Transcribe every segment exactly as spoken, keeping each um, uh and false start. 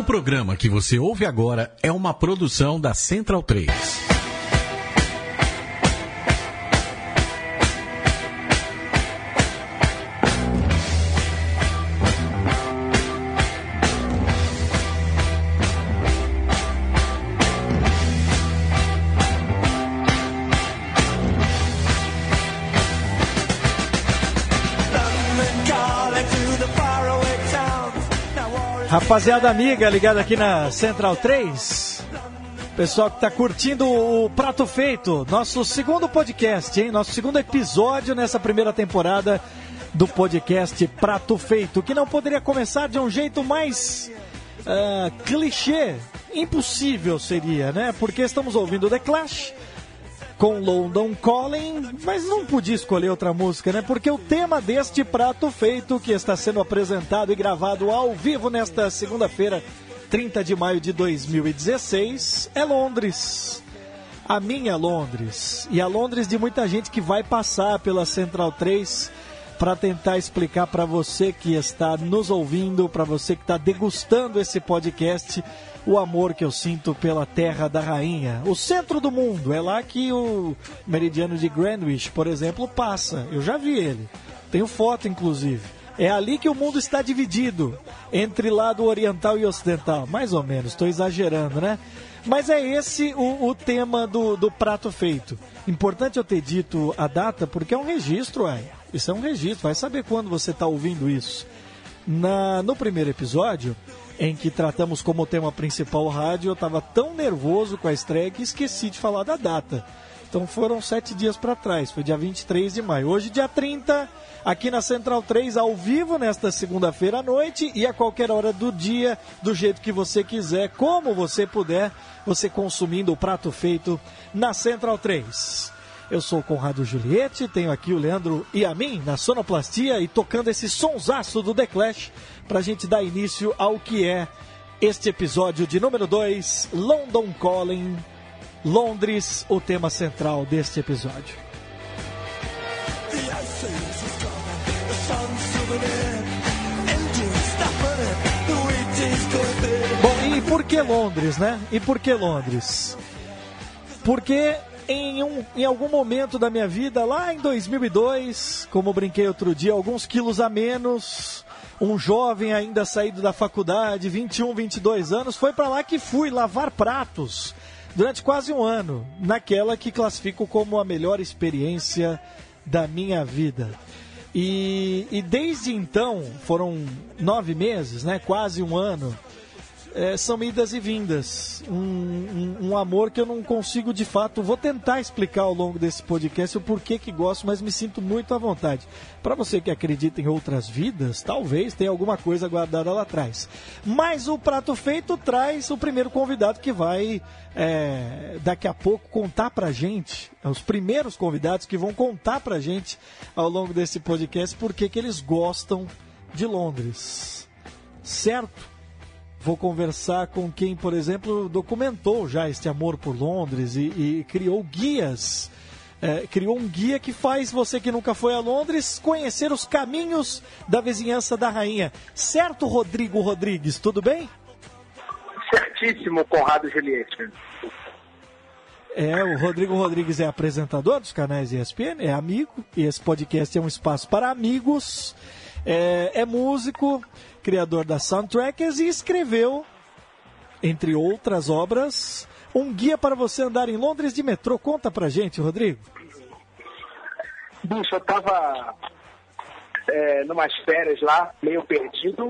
programa que você ouve agora é uma produção da Central três. Rapaziada amiga ligada aqui na Central três, pessoal que está curtindo o Prato Feito, nosso segundo podcast, hein? Nosso segundo episódio nessa primeira temporada do podcast Prato Feito, que não poderia começar de um jeito mais uh, clichê, impossível seria, né? Porque estamos ouvindo The Clash com London Calling, mas não podia escolher outra música, né? Porque o tema deste Prato Feito, que está sendo apresentado e gravado ao vivo nesta segunda-feira, trinta de maio de dois mil e dezesseis, é Londres. A minha Londres. E a Londres de muita gente que vai passar pela Central três para tentar explicar para você que está nos ouvindo, para você que está degustando esse podcast, o amor que eu sinto pela Terra da Rainha. O centro do mundo, é lá que o meridiano de Greenwich, por exemplo, passa. Eu já vi ele. Tenho foto, inclusive. É ali que o mundo está dividido, entre lado oriental e ocidental. Mais ou menos, estou exagerando, né? Mas é esse o, o tema do, do Prato Feito. Importante eu ter dito a data, porque é um registro, ué. Isso é um registro, vai saber quando você está ouvindo isso. Na, no primeiro episódio, em que tratamos como tema principal o rádio, eu estava tão nervoso com a estreia que esqueci de falar da data. Então foram sete dias para trás, foi dia vinte e três de maio. Hoje, dia trinta, aqui na Central três, ao vivo, nesta segunda-feira à noite, e a qualquer hora do dia, do jeito que você quiser, como você puder, você consumindo o Prato Feito na Central três. Eu sou o Conrado Juliette, tenho aqui o Leandro e a mim na sonoplastia e tocando esse sonsaço do The Clash para a gente dar início ao que é este episódio de número dois, London Calling, Londres, o tema central deste episódio. Bom, e por que Londres, né? E por que Londres? Porque Em, um, em algum momento da minha vida, lá em dois mil e dois, como brinquei outro dia, alguns quilos a menos, um jovem ainda saído da faculdade, vinte e um, vinte e dois anos, foi para lá que fui lavar pratos durante quase um ano, naquela que classifico como a melhor experiência da minha vida. E, e desde então, foram nove meses, né, quase um ano, É, são idas e vindas, um, um, um amor que eu não consigo de fato, vou tentar explicar ao longo desse podcast o porquê que gosto, mas me sinto muito à vontade. Para você que acredita em outras vidas, talvez tenha alguma coisa guardada lá atrás. Mas o Prato Feito traz o primeiro convidado que vai é, daqui a pouco contar pra gente, os primeiros convidados que vão contar pra gente ao longo desse podcast porquê que eles gostam de Londres, certo? Vou conversar com quem, por exemplo, documentou já este amor por Londres e, e criou guias. É, criou um guia que faz você que nunca foi a Londres conhecer os caminhos da vizinhança da rainha. Certo, Rodrigo Rodrigues? Tudo bem? Certíssimo, Conrado Juliette. É, o Rodrigo Rodrigues é apresentador dos canais E S P N, é amigo, e esse podcast é um espaço para amigos. É, é músico, criador das soundtracks e escreveu, entre outras obras, um guia para você andar em Londres de metrô. Conta pra gente, Rodrigo. Bicho, eu tava é, numas férias lá, meio perdido,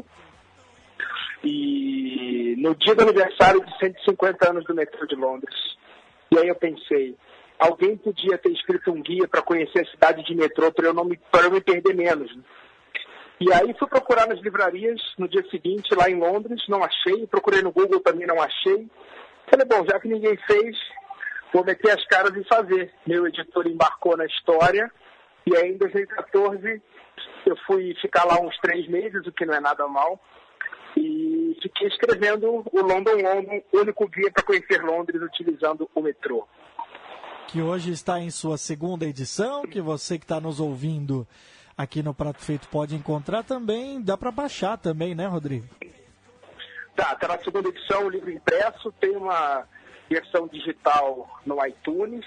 e no dia do aniversário de cento e cinquenta anos do metrô de Londres. E aí eu pensei, alguém podia ter escrito um guia para conhecer a cidade de metrô para eu não me, para eu me perder menos, né? E aí fui procurar nas livrarias no dia seguinte, lá em Londres, não achei. Procurei no Google, também não achei. Falei, bom, já que ninguém fez, vou meter as caras e fazer. Meu editor embarcou na história. E aí, em dois mil e quatorze, eu fui ficar lá uns três meses, o que não é nada mal. E fiquei escrevendo o London London, único guia para conhecer Londres utilizando o metrô. Que hoje está em sua segunda edição, que você que está nos ouvindo aqui no Prato Feito pode encontrar também, dá para baixar também, né, Rodrigo? Tá, tá na segunda edição, o livro impresso, tem uma versão digital no iTunes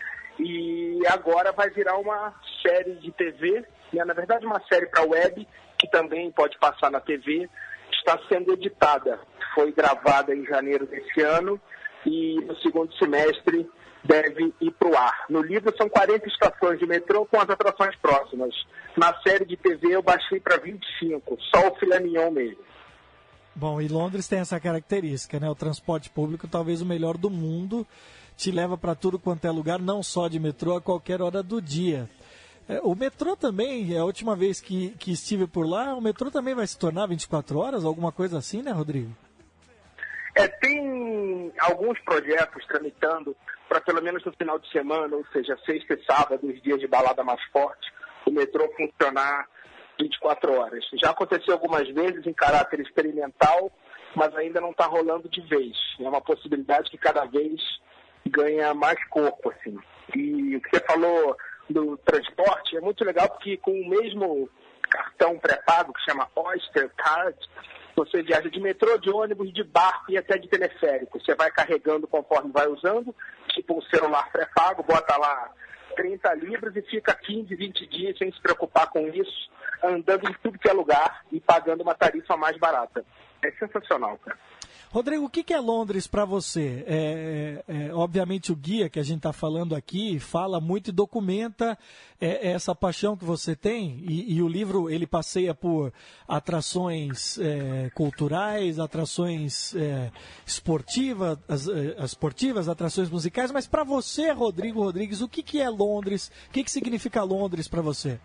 e agora vai virar uma série de T V, né? Na verdade uma série para web, que também pode passar na T V, está sendo editada. Foi gravada em janeiro desse ano e no segundo semestre deve ir para o ar. No livro são quarenta estações de metrô com as atrações próximas. Na série de T V eu baixei para vinte e cinco, só o filé mignon mesmo. Bom, e Londres tem essa característica, né? O transporte público, talvez o melhor do mundo, te leva para tudo quanto é lugar, não só de metrô, a qualquer hora do dia. É, o metrô também, a última vez que, que estive por lá, o metrô também vai se tornar vinte e quatro horas, alguma coisa assim, né, Rodrigo? É, tem alguns projetos tramitando para pelo menos no final de semana, ou seja, sexta e sábado, os dias de balada mais forte, o metrô funcionar vinte e quatro horas. Já aconteceu algumas vezes em caráter experimental, mas ainda não está rolando de vez. É uma possibilidade que cada vez ganha mais corpo, assim. E o que você falou do transporte é muito legal porque com o mesmo cartão pré-pago, que chama Oyster Card, você viaja de metrô, de ônibus, de barco e até de teleférico. Você vai carregando conforme vai usando, tipo o celular pré-pago, bota lá trinta libras e fica quinze, vinte dias sem se preocupar com isso, andando em tudo que é lugar e pagando uma tarifa mais barata. É sensacional, cara. Rodrigo, o que é Londres para você? É, é, é, obviamente o guia que a gente está falando aqui fala muito e documenta é, essa paixão que você tem, e, e o livro ele passeia por atrações é, culturais, atrações é, esportivas, as, as esportivas, atrações musicais, mas para você, Rodrigo Rodrigues, o que, que é Londres? O que, que significa Londres para você?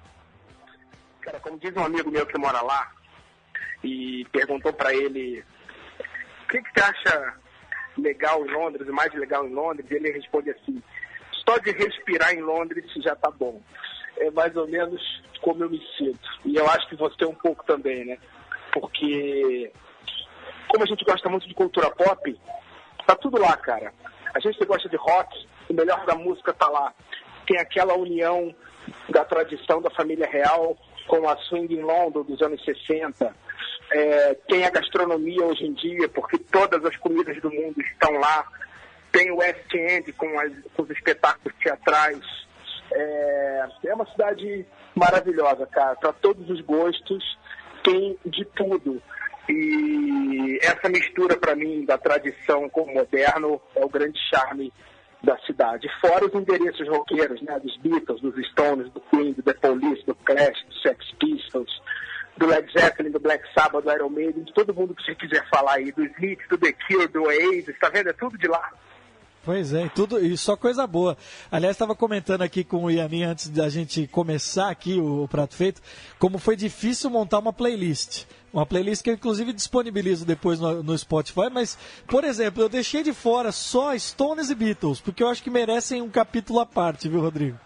Cara, como diz um amigo meu que mora lá, e perguntou para ele o que, que você acha legal em Londres, o mais legal em Londres, e ele responde assim: só de respirar em Londres já tá bom. É mais ou menos como eu me sinto. E eu acho que você um pouco também, né? Porque como a gente gosta muito de cultura pop, tá tudo lá, cara. A gente que gosta de rock, o melhor da música tá lá. Tem aquela união da tradição da família real com a swing in London dos anos sessenta. É, tem a gastronomia hoje em dia, porque todas as comidas do mundo estão lá. Tem o West End com, as, com os espetáculos teatrais. É, é uma cidade maravilhosa, cara. Para todos os gostos, tem de tudo. E essa mistura, para mim, da tradição com o moderno é o grande charme da cidade. Fora os endereços roqueiros, né? Dos Beatles, dos Stones, do Queen, do The Police, do Clash, do Sex Pistols, do Led Zeppelin, do Black Sabbath, do Iron Maiden, de todo mundo que você quiser falar aí, do Smith, do The Cure, do Oasis, tá vendo? É tudo de lá. Pois é, e, tudo, e só coisa boa. Aliás, estava comentando aqui com o Yamin, antes da gente começar aqui o, o Prato Feito, como foi difícil montar uma playlist. Uma playlist que eu, inclusive, disponibilizo depois no, no Spotify, mas, por exemplo, eu deixei de fora só Stones e Beatles, porque eu acho que merecem um capítulo à parte, viu, Rodrigo?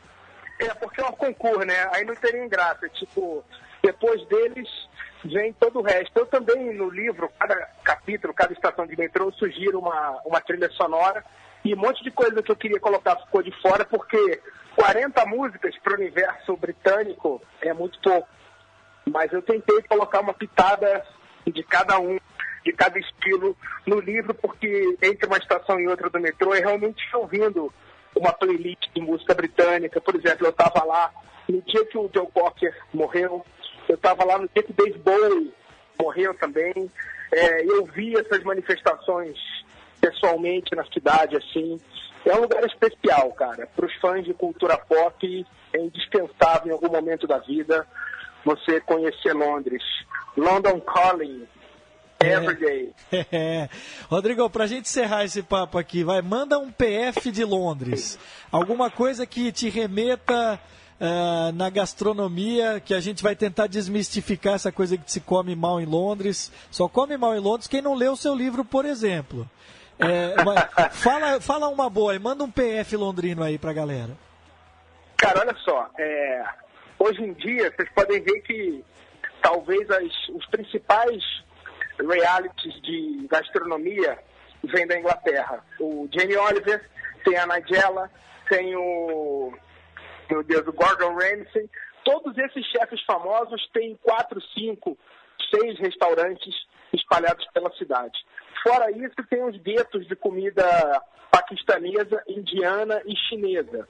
É, porque é um concurso, né? Aí não teria graça, tipo... Depois deles, vem todo o resto. Eu também, no livro, cada capítulo, cada estação de metrô, eu sugiro uma, uma trilha sonora e um monte de coisa que eu queria colocar ficou de fora, porque quarenta músicas para o universo britânico é muito pouco. Mas eu tentei colocar uma pitada de cada um, de cada estilo no livro, porque entre uma estação e outra do metrô é realmente ouvindo uma playlist de música britânica. Por exemplo, eu estava lá no dia que o Joe Cocker morreu, eu estava lá no dia que Dave Bowie morreu também, é, eu vi essas manifestações pessoalmente na cidade, assim. É um lugar especial, cara. Para os fãs de cultura pop, é indispensável em algum momento da vida você conhecer Londres. London Calling, every day. É. É. Rodrigo, pra gente encerrar esse papo aqui, vai, manda um P F de Londres. Alguma coisa que te remeta... Uh, na gastronomia, que a gente vai tentar desmistificar essa coisa que se come mal em Londres. Só come mal em Londres quem não leu o seu livro, por exemplo. É, fala, fala uma boa e manda um P F londrino aí pra galera. Cara, olha só, é, hoje em dia vocês podem ver que talvez as, os principais realities de gastronomia vêm da Inglaterra. O Jamie Oliver, tem a Nigella, tem o... meu Deus, o Gordon Ramsay, todos esses chefes famosos têm quatro, cinco, seis restaurantes espalhados pela cidade. Fora isso, tem os guetos de comida paquistanesa, indiana e chinesa.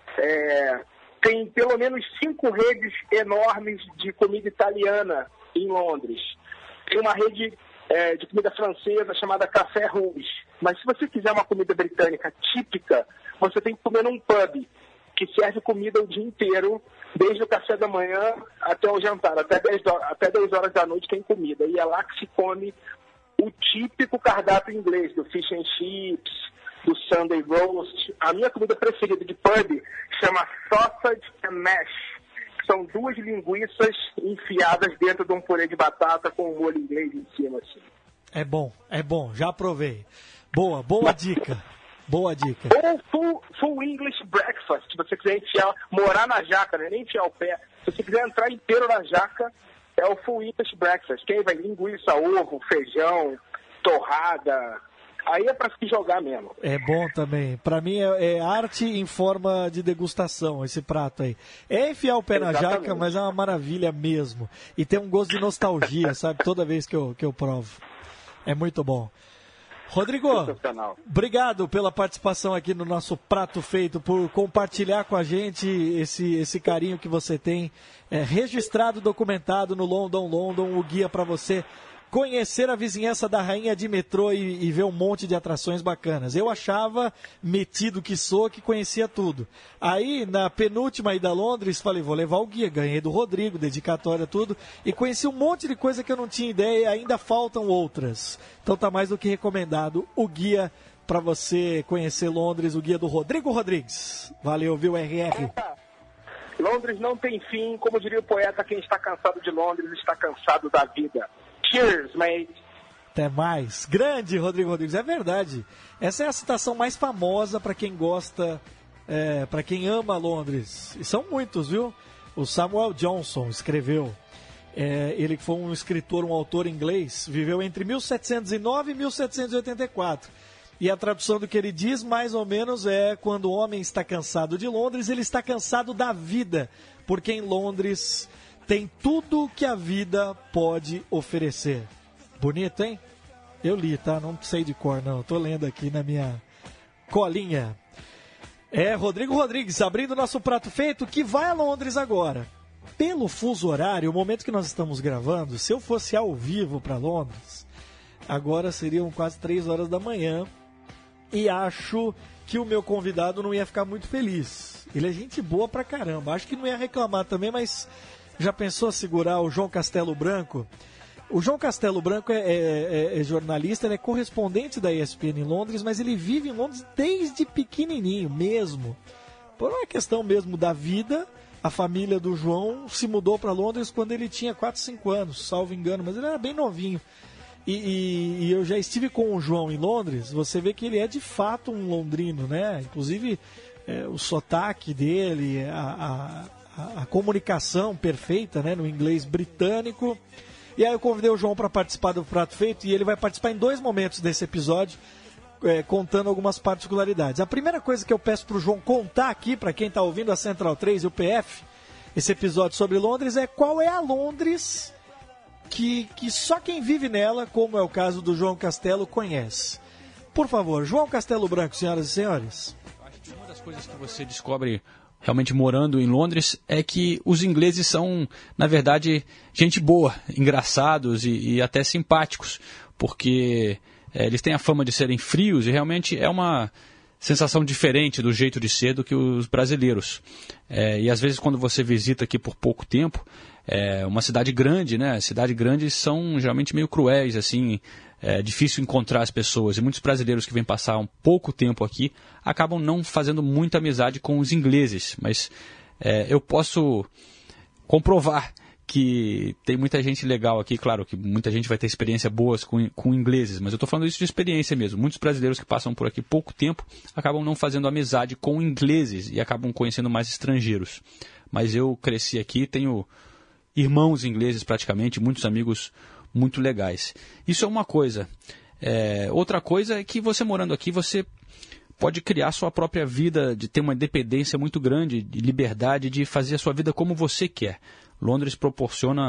É, tem pelo menos cinco redes enormes de comida italiana em Londres. Tem uma rede é, de comida francesa chamada Café Rouge. Mas se você quiser uma comida britânica típica, você tem que comer num pub, que serve comida o dia inteiro, desde o café da manhã até o jantar. Até dez horas da noite tem comida. E é lá que se come o típico cardápio inglês, do fish and chips, do Sunday roast. A minha comida preferida de pub chama sausage and mash. São duas linguiças enfiadas dentro de um purê de batata com um molho inglês em cima. Assim. É bom, é bom, já provei. Boa, boa dica. Boa dica. Ou full, full English breakfast, se você quiser enfiar, morar na jaca, né? Nem enfiar o pé. Se você quiser entrar inteiro na jaca, é o full English breakfast. Quem vai linguiça, ovo, feijão, torrada. Aí é para se jogar mesmo. É bom também. Para mim é, é arte em forma de degustação, esse prato aí. É enfiar o pé Exatamente. na jaca, mas é uma maravilha mesmo. E tem um gosto de nostalgia, sabe? Toda vez que eu, que eu provo. É muito bom. Rodrigo, obrigado pela participação aqui no nosso Prato Feito, por compartilhar com a gente esse, esse carinho que você tem. É, registrado, documentado no London London, o guia para você conhecer a vizinhança da Rainha de Metrô e, e ver um monte de atrações bacanas. Eu achava, metido que sou, que conhecia tudo. Aí, na penúltima ida a Londres, falei, vou levar o guia. Ganhei do Rodrigo, dedicatória, tudo. E conheci um monte de coisa que eu não tinha ideia e ainda faltam outras. Então tá mais do que recomendado o guia para você conhecer Londres, o guia do Rodrigo Rodrigues. Valeu, viu, R R? Londres não tem fim. Como diria o poeta, quem está cansado de Londres está cansado da vida. Cheers, mate. Até mais. Grande, Rodrigo Rodrigues. É verdade. Essa é a citação mais famosa para quem gosta, é, para quem ama Londres. E são muitos, viu? O Samuel Johnson escreveu. É, ele foi um escritor, um autor inglês. Viveu entre mil setecentos e nove e mil setecentos e oitenta e quatro. E a tradução do que ele diz, mais ou menos, é: quando o homem está cansado de Londres, ele está cansado da vida. Porque em Londres tem tudo que a vida pode oferecer. Bonito, hein? Eu li, tá? Não sei de cor, não. Tô lendo aqui na minha colinha. É, Rodrigo Rodrigues, abrindo nosso Prato Feito, que vai a Londres agora. Pelo fuso horário, o momento que nós estamos gravando, se eu fosse ao vivo para Londres, agora seriam quase três horas da manhã. E acho que o meu convidado não ia ficar muito feliz. Ele é gente boa pra caramba. Acho que não ia reclamar também, mas... Já pensou segurar o João Castelo Branco? O João Castelo Branco é, é, é jornalista, ele é correspondente da E S P N em Londres, mas ele vive em Londres desde pequenininho mesmo. Por uma questão mesmo da vida, a família do João se mudou para Londres quando ele tinha quatro, cinco anos, salvo engano, mas ele era bem novinho. E, e, e eu já estive com o João em Londres, você vê que ele é de fato um londrino, né? Inclusive é, o sotaque dele, a... a a comunicação perfeita, né, no inglês britânico. E aí eu convidei o João para participar do Prato Feito e ele vai participar em dois momentos desse episódio, é, contando algumas particularidades. A primeira coisa que eu peço para o João contar aqui, para quem está ouvindo a Central três e o P F, esse episódio sobre Londres, é qual é a Londres que, que só quem vive nela, como é o caso do João Castelo, conhece. Por favor, João Castelo Branco, senhoras e senhores. Acho que uma das coisas que você descobre realmente morando em Londres é que os ingleses são, na verdade, gente boa, engraçados e, e até simpáticos, porque é, eles têm a fama de serem frios e realmente é uma sensação diferente do jeito de ser do que os brasileiros. É, e às vezes quando você visita aqui por pouco tempo, é, uma cidade grande, né? Cidades grandes são geralmente meio cruéis, assim, é difícil encontrar as pessoas. E muitos brasileiros que vêm passar um pouco tempo aqui acabam não fazendo muita amizade com os ingleses. Mas é, eu posso comprovar que tem muita gente legal aqui. Claro que muita gente vai ter experiências boas com, com ingleses, mas eu estou falando isso de experiência mesmo. Muitos brasileiros que passam por aqui pouco tempo acabam não fazendo amizade com ingleses e acabam conhecendo mais estrangeiros. Mas eu cresci aqui, tenho irmãos ingleses praticamente, muitos amigos muito legais. Isso é uma coisa. É, outra coisa é que você morando aqui, você pode criar sua própria vida, de ter uma independência muito grande, de liberdade, de fazer a sua vida como você quer. Londres proporciona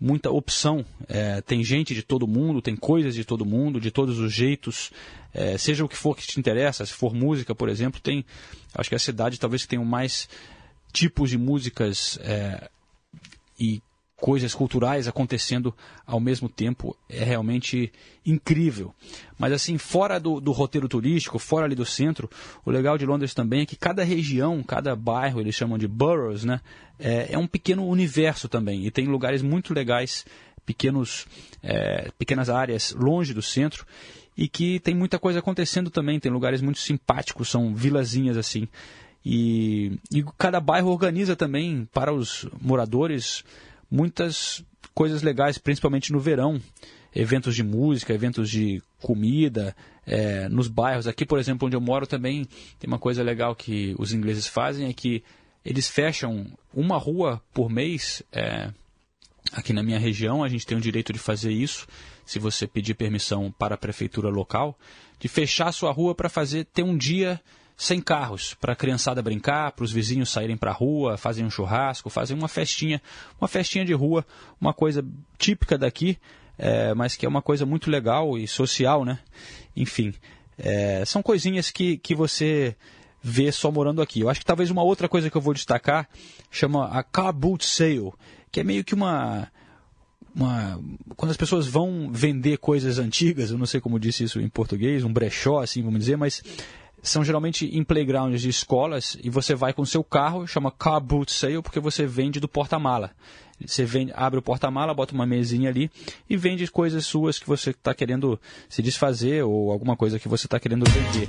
muita opção. É, tem gente de todo mundo, tem coisas de todo mundo, de todos os jeitos. É, seja o que for que te interessa, se for música, por exemplo, tem... Acho que a cidade talvez tenha mais tipos de músicas é, e coisas culturais acontecendo ao mesmo tempo. É realmente incrível. Mas assim, fora do, do roteiro turístico, fora ali do centro, o legal de Londres também é que cada região, cada bairro, eles chamam de boroughs, né? É, é um pequeno universo também. E tem lugares muito legais, pequenos, é, pequenas áreas longe do centro, e que tem muita coisa acontecendo também. Tem lugares muito simpáticos, são vilazinhas assim. E, e cada bairro organiza também para os moradores muitas coisas legais, principalmente no verão. Eventos de música, eventos de comida, é, nos bairros. Aqui, por exemplo, onde eu moro também tem uma coisa legal que os ingleses fazem, é que eles fecham uma rua por mês. É, aqui na minha região a gente tem o direito de fazer isso, se você pedir permissão para a prefeitura local, de fechar a sua rua para fazer ter um dia sem carros, para a criançada brincar, para os vizinhos saírem para a rua, fazem um churrasco, fazem uma festinha, uma festinha de rua, uma coisa típica daqui, é, mas que é uma coisa muito legal e social, né? Enfim, é, são coisinhas que, que você vê só morando aqui. Eu acho que talvez uma outra coisa que eu vou destacar chama a Car Boot Sale, que é meio que uma... Uma, quando as pessoas vão vender coisas antigas, eu não sei como disse isso em português, um brechó, assim, vamos dizer, mas são geralmente em playgrounds de escolas e você vai com o seu carro, chama Car Boot Sale, porque você vende do porta-mala. Você vende, abre o porta-mala, bota uma mesinha ali e vende coisas suas que você está querendo se desfazer ou alguma coisa que você está querendo vender.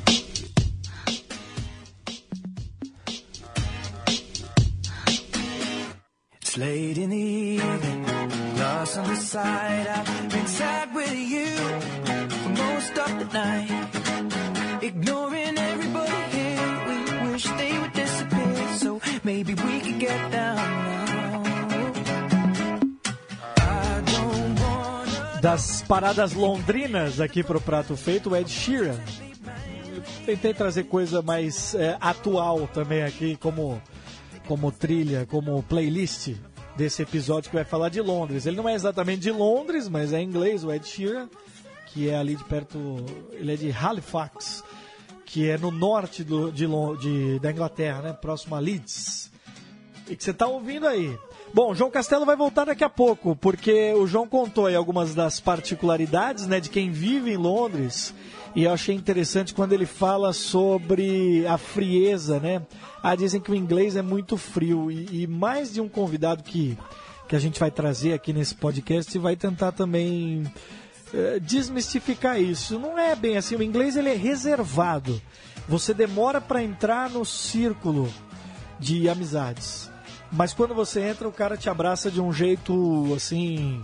It's late in the evening. Lost on the side, I've been sad with you for most of the night. Ignoring everybody here, we wish they would disappear, so maybe we could get down now. I don't wanna... Das paradas londrinas aqui pro Prato Feito, o Ed Sheeran. Eu tentei trazer coisa mais é, atual também aqui, como, como trilha, como playlist desse episódio que vai falar de Londres. Ele não é exatamente de Londres, mas é em inglês, o Ed Sheeran, que é ali de perto, ele é de Halifax, que é no norte do, de, de, da Inglaterra, né, próximo a Leeds. E que você está ouvindo aí. Bom, João Castelo vai voltar daqui a pouco, porque o João contou aí algumas das particularidades, né, de quem vive em Londres. E eu achei interessante quando ele fala sobre a frieza, né? Ah, dizem que o inglês é muito frio. E, e mais de um convidado que, que a gente vai trazer aqui nesse podcast vai tentar também eh, desmistificar isso. Não é bem assim. O inglês ele é reservado. Você demora para entrar no círculo de amizades. Mas quando você entra, o cara te abraça de um jeito, assim...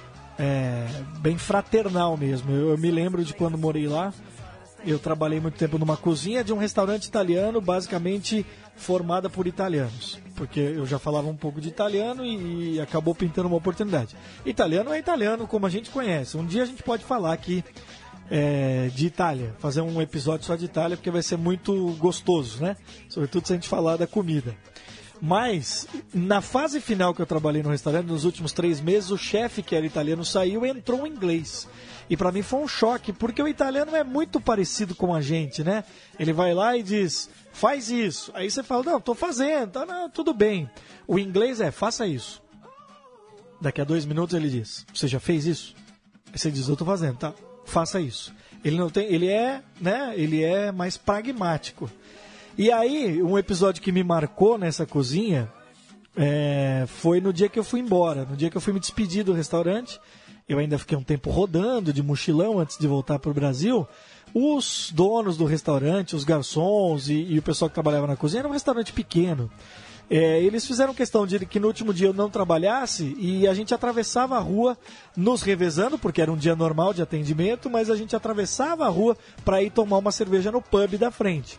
É, bem fraternal mesmo. Eu, eu me lembro de quando morei lá. Eu trabalhei muito tempo numa cozinha de um restaurante italiano, basicamente formada por italianos, porque eu já falava um pouco de italiano e, e acabou pintando uma oportunidade. Italiano é italiano como a gente conhece. Um dia a gente pode falar aqui é, de Itália, fazer um episódio só de Itália, porque vai ser muito gostoso, né? Sobretudo se a gente falar da comida. Mas, na fase final que eu trabalhei no restaurante, nos últimos três meses, o chefe, que era italiano, saiu e entrou um inglês. E pra mim foi um choque, porque o italiano é muito parecido com a gente, né? Ele vai lá e diz, faz isso. Aí você fala, não, tô fazendo, tá, não, tudo bem. O inglês é, faça isso. Daqui a dois minutos ele diz, você já fez isso? Aí você diz, eu tô fazendo, tá, faça isso. Ele não tem, ele é, né, ele é mais pragmático. E aí, um episódio que me marcou nessa cozinha é, foi no dia que eu fui embora, no dia que eu fui me despedir do restaurante. Eu ainda fiquei um tempo rodando de mochilão antes de voltar para o Brasil. Os donos do restaurante, os garçons e, e o pessoal que trabalhava na cozinha, era um restaurante pequeno. É, eles fizeram questão de que no último dia eu não trabalhasse e a gente atravessava a rua nos revezando, porque era um dia normal de atendimento, mas a gente atravessava a rua para ir tomar uma cerveja no pub da frente.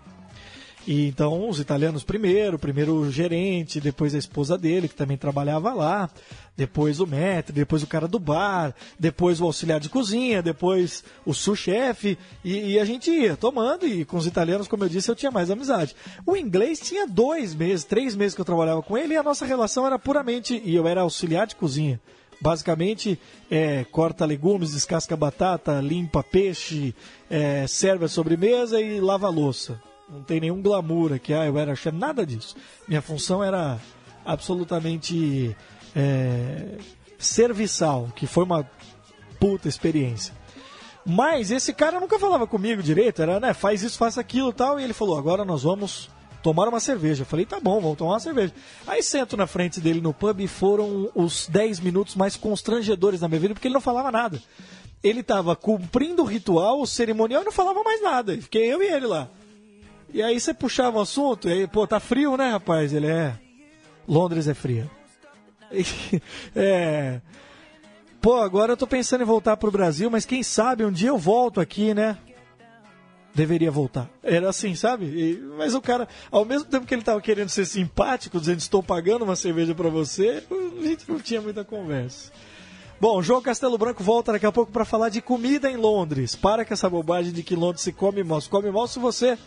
E então os italianos primeiro, primeiro o gerente, depois a esposa dele, que também trabalhava lá, depois o maître, depois o cara do bar, depois o auxiliar de cozinha, depois o sous-chefe, e, e a gente ia tomando, e com os italianos, como eu disse, eu tinha mais amizade. O inglês tinha dois meses, três meses que eu trabalhava com ele, e a nossa relação era puramente, e eu era auxiliar de cozinha, Basicamente, é, corta legumes, descasca batata, limpa peixe, é, serve a sobremesa e lava a louça. Não tem nenhum glamour aqui, ah, eu era chefe, nada disso. Minha função era absolutamente é, serviçal, que foi uma puta experiência. Mas esse cara nunca falava comigo direito, era, né, faz isso, faça aquilo e tal, e ele falou, agora nós vamos tomar uma cerveja. Eu falei, tá bom, vamos tomar uma cerveja. Aí sento na frente dele no pub e foram os dez minutos mais constrangedores da minha vida, porque ele não falava nada. Ele estava cumprindo o ritual, o cerimonial, e não falava mais nada. Fiquei eu e ele lá. E aí você puxava o assunto, e aí, pô, tá frio, né, rapaz? Ele é... Londres é fria. E, é... Pô, agora eu tô pensando em voltar pro Brasil, mas quem sabe um dia eu volto aqui, né? Deveria voltar. Era assim, sabe? E, mas o cara, ao mesmo tempo que ele tava querendo ser simpático, dizendo estou pagando uma cerveja pra você, a gente não tinha muita conversa. Bom, João Castelo Branco volta daqui a pouco para falar de comida em Londres. Para com essa bobagem de que Londres se come mal. Se come mal se você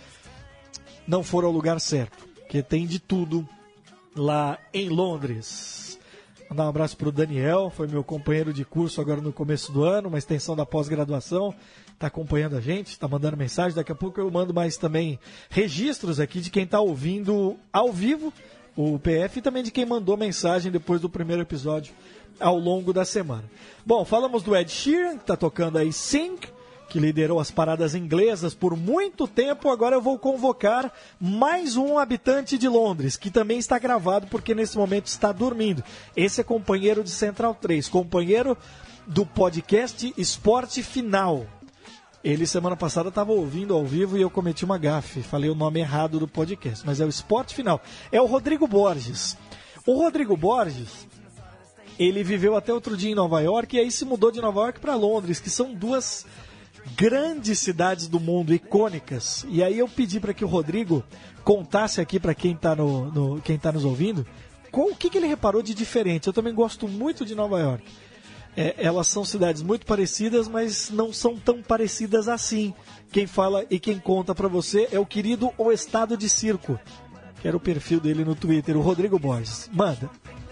não for ao lugar certo, porque tem de tudo lá em Londres. Mandar um abraço para o Daniel, foi meu companheiro de curso agora no começo do ano, uma extensão da pós-graduação, está acompanhando a gente, está mandando mensagem. Daqui a pouco eu mando mais também registros aqui de quem está ouvindo ao vivo o P F e também de quem mandou mensagem depois do primeiro episódio ao longo da semana. Bom, falamos do Ed Sheeran, que está tocando aí Sing, que liderou as paradas inglesas por muito tempo. Agora eu vou convocar mais um habitante de Londres, que também está gravado porque nesse momento está dormindo. Esse é companheiro de Central três, companheiro do podcast Esporte Final. Ele semana passada estava ouvindo ao vivo e eu cometi uma gafe, falei o nome errado do podcast, mas é o Esporte Final. É o Rodrigo Borges. O Rodrigo Borges, ele viveu até outro dia em Nova York e aí se mudou de Nova York para Londres, que são duas grandes cidades do mundo, icônicas. E aí eu pedi para que o Rodrigo contasse aqui para quem está no, no, quem tá nos ouvindo qual, o que, que ele reparou de diferente. Eu também gosto muito de Nova York. É, elas são cidades muito parecidas, mas não são tão parecidas assim. Quem fala e quem conta para você é o querido O Estado de Circo, que era o perfil dele no Twitter, o Rodrigo Borges. Manda.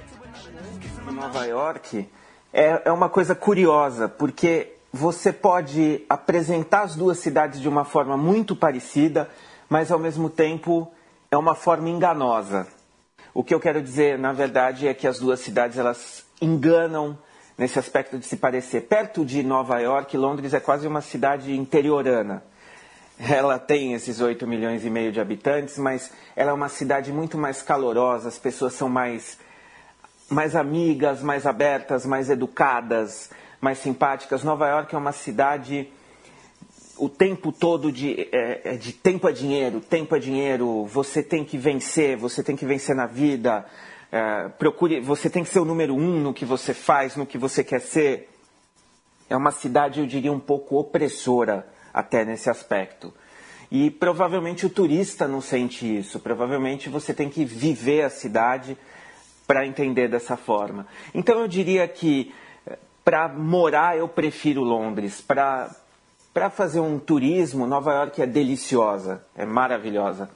Nova York é, é uma coisa curiosa, porque você pode apresentar as duas cidades de uma forma muito parecida, mas ao mesmo tempo é uma forma enganosa. O que eu quero dizer, na verdade, é que as duas cidades elas enganam nesse aspecto de se parecer. Perto de Nova York, Londres é quase uma cidade interiorana. Ela tem esses oito milhões e meio de habitantes, mas ela é uma cidade muito mais calorosa, as pessoas são mais, mais amigas, mais abertas, mais educadas, mais simpáticas. Nova York é uma cidade o tempo todo de, é, de tempo é dinheiro, tempo é dinheiro, você tem que vencer, você tem que vencer na vida, é, procure, você tem que ser o número um no que você faz, no que você quer ser. É uma cidade, eu diria, um pouco opressora até nesse aspecto. E provavelmente o turista não sente isso, provavelmente você tem que viver a cidade para entender dessa forma. Então eu diria que para morar, eu prefiro Londres. Para para fazer um turismo, Nova York é deliciosa, é maravilhosa.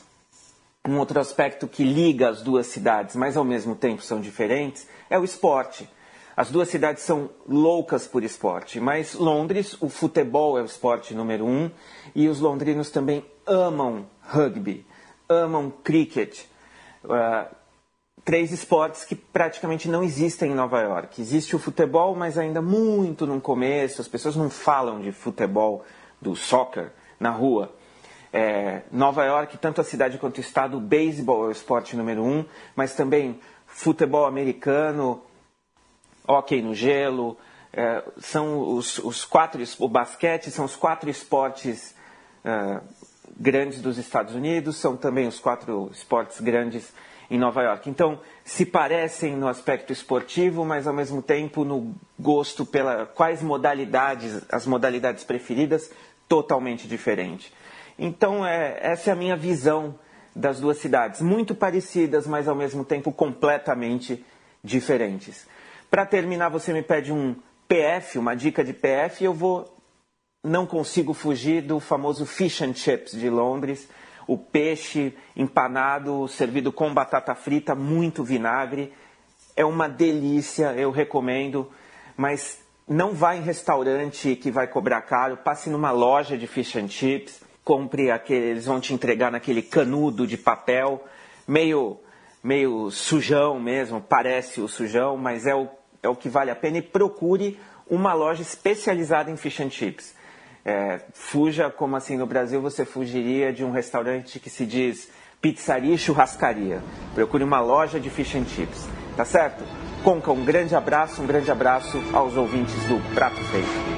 Um outro aspecto que liga as duas cidades, mas ao mesmo tempo são diferentes, é o esporte. As duas cidades são loucas por esporte, mas Londres, o futebol é o esporte número um, e os londrinos também amam rugby, amam cricket. Uh, Três esportes que praticamente não existem em Nova York. Existe o futebol, mas ainda muito no começo. As pessoas não falam de futebol, do soccer, na rua. É, Nova York, tanto a cidade quanto o estado, o beisebol é o esporte número um, mas também futebol americano, hóquei no gelo, é, são os, os quatro, o basquete são os quatro esportes é, grandes dos Estados Unidos, são também os quatro esportes grandes em Nova York. Então, se parecem no aspecto esportivo, mas ao mesmo tempo no gosto pela quais modalidades, as modalidades preferidas, totalmente diferente. Então, é, essa é a minha visão das duas cidades, muito parecidas, mas ao mesmo tempo completamente diferentes. Para terminar, você me pede um P F, uma dica de P F, e eu vou, não consigo fugir do famoso fish and chips de Londres, o peixe empanado, servido com batata frita, muito vinagre. é uma delícia, eu recomendo, mas não vá em restaurante que vai cobrar caro, passe numa loja de fish and chips, compre aquele, eles vão te entregar naquele canudo de papel, meio, meio sujão mesmo, parece o sujão, mas é o, é o que vale a pena, e procure uma loja especializada em fish and chips. É, fuja, como assim no Brasil você fugiria de um restaurante que se diz pizzaria e churrascaria. Procure uma loja de fish and chips, tá certo? Conca, um grande abraço, um grande abraço aos ouvintes do Prato Feito.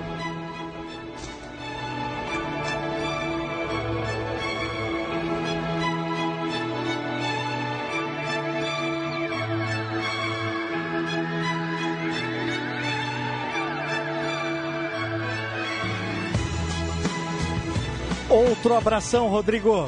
Outro abração, Rodrigo.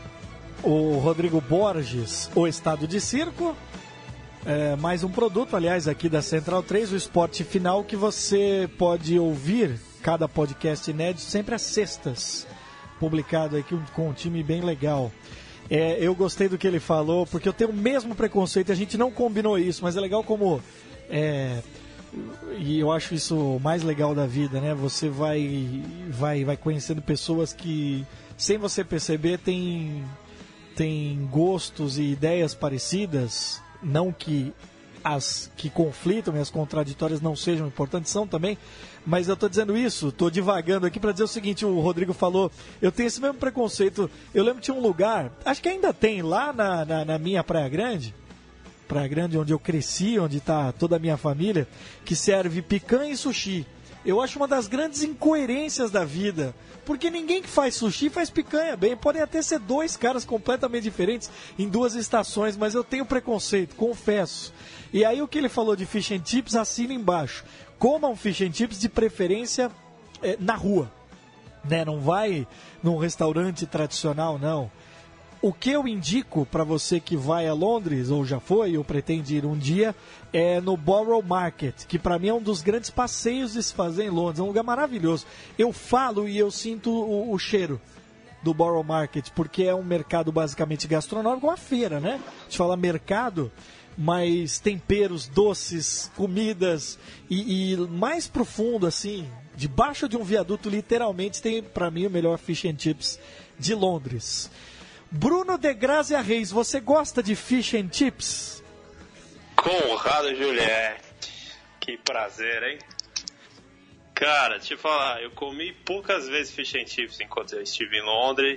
O Rodrigo Borges, o Estado de Circo. É, mais um produto, aliás, aqui da Central três, o Esporte Final, que você pode ouvir cada podcast inédito sempre às sextas. Publicado aqui com um time bem legal. É, eu gostei do que ele falou, porque eu tenho o mesmo preconceito, a gente não combinou isso, mas é legal como... É, e eu acho isso o mais legal da vida, né? Você vai, vai, vai conhecendo pessoas que, sem você perceber, tem, tem gostos e ideias parecidas. Não que as que conflitam e as contraditórias não sejam importantes, são também. Mas eu estou dizendo isso, estou divagando aqui para dizer o seguinte: o Rodrigo falou, eu tenho esse mesmo preconceito. Eu lembro que tinha um lugar, acho que ainda tem, lá na, na, na minha Praia Grande, Praia Grande, onde eu cresci, onde está toda a minha família, que serve picanha e sushi. Eu acho uma das grandes incoerências da vida, porque ninguém que faz sushi faz picanha bem. Podem até ser dois caras completamente diferentes em duas estações, mas eu tenho preconceito, confesso. E aí o que ele falou de fish and chips, assina embaixo. Coma um fish and chips de preferência é, na rua, né? Não vai num restaurante tradicional, não. O que eu indico para você que vai a Londres, ou já foi, ou pretende ir um dia, é no Borough Market, que para mim é um dos grandes passeios de se fazer em Londres. É um lugar maravilhoso. Eu falo e eu sinto o, o cheiro do Borough Market, porque é um mercado basicamente gastronômico, uma feira, né? A gente fala mercado, mas temperos, doces, comidas, e, e mais profundo, assim, debaixo de um viaduto, literalmente, tem para mim o melhor fish and chips de Londres. Bruno de Grazia Reis, você gosta de fish and chips? Conrado Juliette, que prazer, hein? Cara, deixa eu falar, eu comi poucas vezes fish and chips enquanto eu estive em Londres.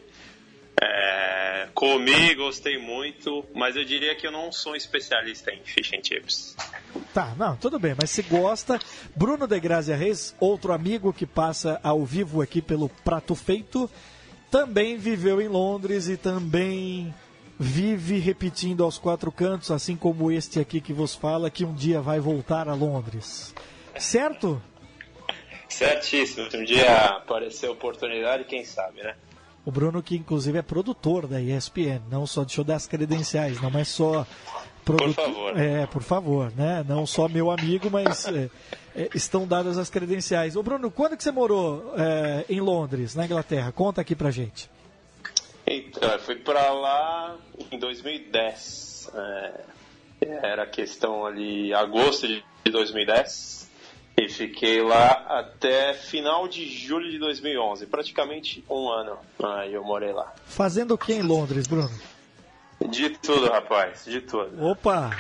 É, comi, gostei muito, mas eu diria que eu não sou um especialista em fish and chips. Tá, não, tudo bem, mas se gosta. Bruno de Grazia Reis, outro amigo que passa ao vivo aqui pelo Prato Feito, também viveu em Londres e também vive repetindo aos quatro cantos, assim como este aqui que vos fala, que um dia vai voltar a Londres. Certo? Certíssimo. Um dia apareceu a oportunidade, quem sabe, né? O Bruno, que inclusive é produtor da E S P N, não só, deixa eu dar as credenciais, não é só... Produ... Por favor. É, por favor, né? Não só meu amigo, mas é, é, estão dadas as credenciais. Ô Bruno, quando que você morou é, em Londres, na Inglaterra? Conta aqui pra gente. Então, eu fui pra lá em dois mil e dez. É, era questão ali, agosto de dois mil e dez. E fiquei lá até final de julho de dois mil e onze. Praticamente um ano aí eu morei lá. Fazendo o que em Londres, Bruno? De tudo, rapaz, de tudo. Opa!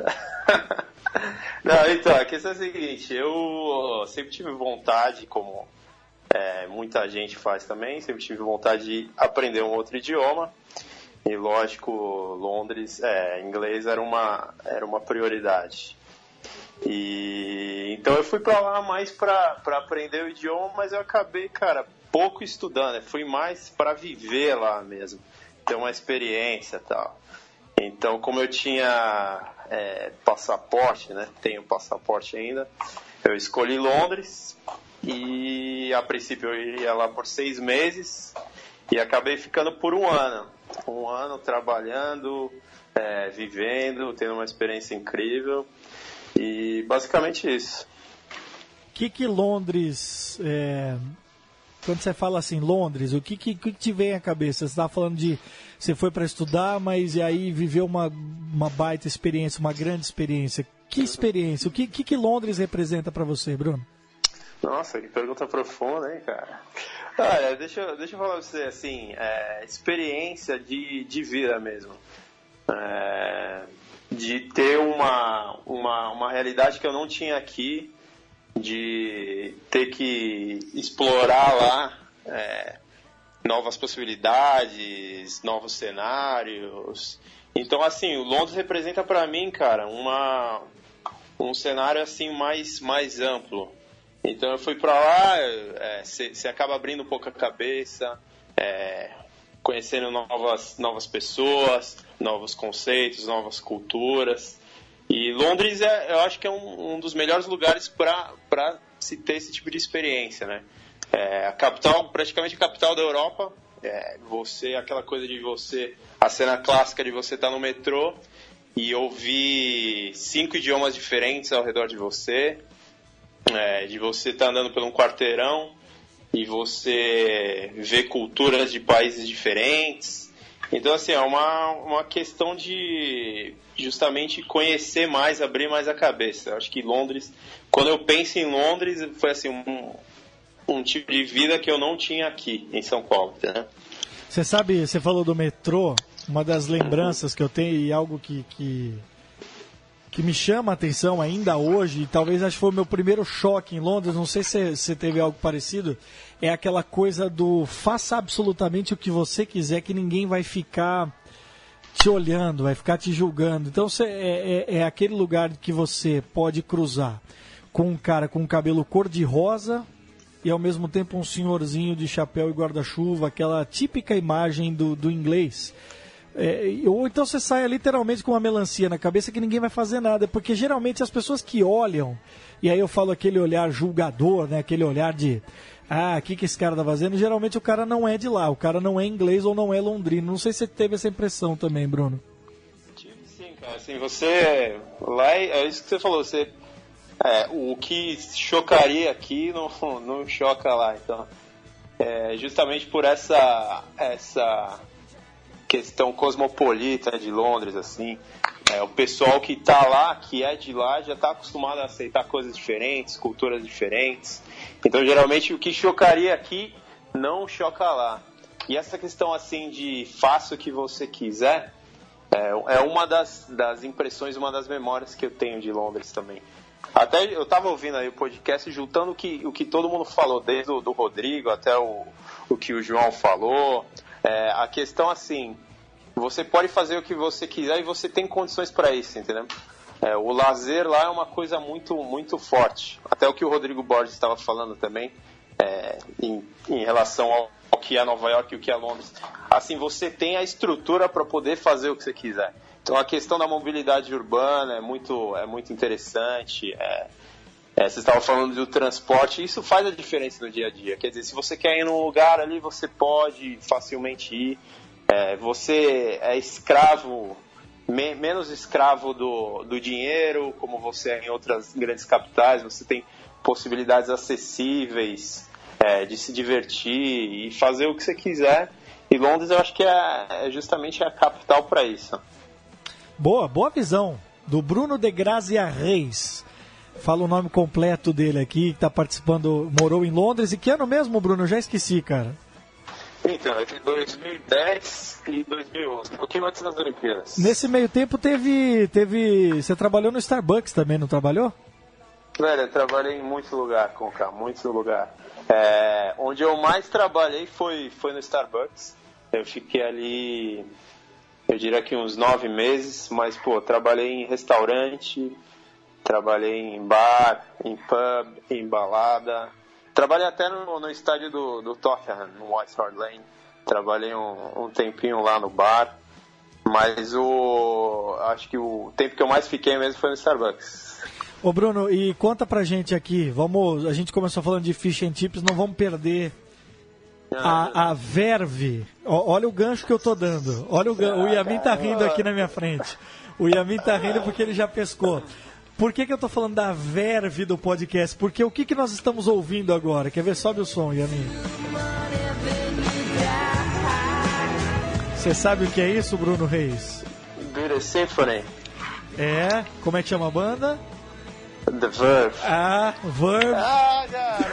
Não, então, a questão é a seguinte, eu sempre tive vontade, como é, muita gente faz também, sempre tive vontade de aprender um outro idioma. E lógico, Londres, é, inglês era uma, era uma prioridade. E então eu fui pra lá mais pra, pra aprender o idioma, mas eu acabei, cara, pouco estudando, eu fui mais pra viver lá mesmo. Ter uma experiência e tal. Então, como eu tinha é, passaporte, né? Tenho passaporte ainda, eu escolhi Londres e a princípio eu iria lá por seis meses e acabei ficando por um ano. Um ano trabalhando, é, vivendo, tendo uma experiência incrível e basicamente isso. O que que Londres é, quando você fala assim, Londres, o que, que, que te vem à cabeça? Você estava falando de, você foi para estudar, mas e aí viveu uma, uma baita experiência, uma grande experiência. Que experiência? O que, que, que Londres representa para você, Bruno? Nossa, que pergunta profunda, hein, cara? Olha, deixa, eu, deixa eu falar pra você, assim, é, experiência de, de vida mesmo. É, de ter uma, uma, uma realidade que eu não tinha aqui, de ter que explorar lá é, novas possibilidades, novos cenários. Então, assim, o Londres representa para mim, cara, uma, um cenário assim mais, mais amplo. Então eu fui para lá, você é, acaba abrindo um pouco a cabeça, é, conhecendo novas, novas pessoas, novos conceitos, novas culturas. E Londres, é, eu acho que é um, um dos melhores lugares para se ter esse tipo de experiência, né? É a capital, praticamente a capital da Europa. É, você, aquela coisa de você, a cena clássica de você estar no metrô e ouvir cinco idiomas diferentes ao redor de você, é, de você estar andando por um quarteirão e você ver culturas de países diferentes. Então, assim, é uma, uma questão de justamente conhecer mais, abrir mais a cabeça. Eu acho que Londres, quando eu penso em Londres, foi assim, um, um tipo de vida que eu não tinha aqui em São Paulo, né? Você sabe, você falou do metrô, uma das lembranças que eu tenho e algo que, que, que me chama a atenção ainda hoje, e talvez acho que foi o meu primeiro choque em Londres, não sei se você teve algo parecido, é aquela coisa do faça absolutamente o que você quiser, que ninguém vai ficar te olhando, vai ficar te julgando. Então cê, é, é, é aquele lugar que você pode cruzar com um cara com cabelo cor-de-rosa e ao mesmo tempo um senhorzinho de chapéu e guarda-chuva, aquela típica imagem do, do inglês. É, ou então você saia literalmente com uma melancia na cabeça que ninguém vai fazer nada, porque geralmente as pessoas que olham, e aí eu falo aquele olhar julgador, né, aquele olhar de ah, o que, que esse cara tá fazendo, geralmente o cara não é de lá, o cara não é inglês ou não é londrino. Não sei se você teve essa impressão também, Bruno. Tive sim, cara, assim, você lá, é isso que você falou, você É, o que chocaria aqui não, não choca lá. Então, é, justamente por essa, essa questão cosmopolita de Londres, assim, é, o pessoal que está lá, que é de lá, já está acostumado a aceitar coisas diferentes, culturas diferentes. Então, geralmente, o que chocaria aqui não choca lá. E essa questão, assim, de faça o que você quiser, é, é uma das, das impressões, uma das memórias que eu tenho de Londres também. Até eu estava ouvindo aí o podcast, juntando o que, o que todo mundo falou, desde o do Rodrigo até o, o que o João falou. É, a questão, assim, você pode fazer o que você quiser e você tem condições para isso, entendeu? É, o lazer lá é uma coisa muito, muito forte. Até o que o Rodrigo Borges estava falando também, é, em, em relação ao, ao que é Nova York e o que é Londres. Assim, você tem a estrutura para poder fazer o que você quiser. Então a questão da mobilidade urbana é muito, é muito interessante. É, é, você estava falando do transporte, isso faz a diferença no dia a dia. Quer dizer, se você quer ir num lugar ali, você pode facilmente ir. É, você é escravo, me, menos escravo do, do dinheiro, como você é em outras grandes capitais. Você tem possibilidades acessíveis é, de se divertir e fazer o que você quiser. E Londres eu acho que é, é justamente a capital para isso. Boa, boa visão do Bruno de Grazia Reis. Fala o nome completo dele aqui, que está participando, morou em Londres. E que ano mesmo, Bruno? Eu já esqueci, cara. Então, entre dois mil e dez e dois mil e onze, um pouquinho antes das Olimpíadas. Nesse meio tempo teve, teve... Você trabalhou no Starbucks também, não trabalhou? Velho, eu trabalhei em muito lugar, Conca, muito lugar. É, onde eu mais trabalhei foi, foi no Starbucks. Eu fiquei ali... Eu diria que uns nove meses, mas, pô, trabalhei em restaurante, trabalhei em bar, em pub, em balada. Trabalhei até no, no estádio do, do Tottenham, no White Hart Lane. Trabalhei um, um tempinho lá no bar, mas o acho que o tempo que eu mais fiquei mesmo foi no Starbucks. Ô, Bruno, e conta pra gente aqui, vamos, a gente começou falando de fish and chips, não vamos perder... A, a verve, olha o gancho que eu tô dando. Olha o gancho. O Yamin tá rindo aqui na minha frente. O Yamin tá rindo porque ele já pescou. Por que, que eu tô falando da verve do podcast? Porque o que, que nós estamos ouvindo agora? Quer ver? Sobe o som, Yamin. Você sabe o que é isso, Bruno Reis? Beauty Symphony. É, como é que chama a banda? The Verve. Ah, Verve. Ah,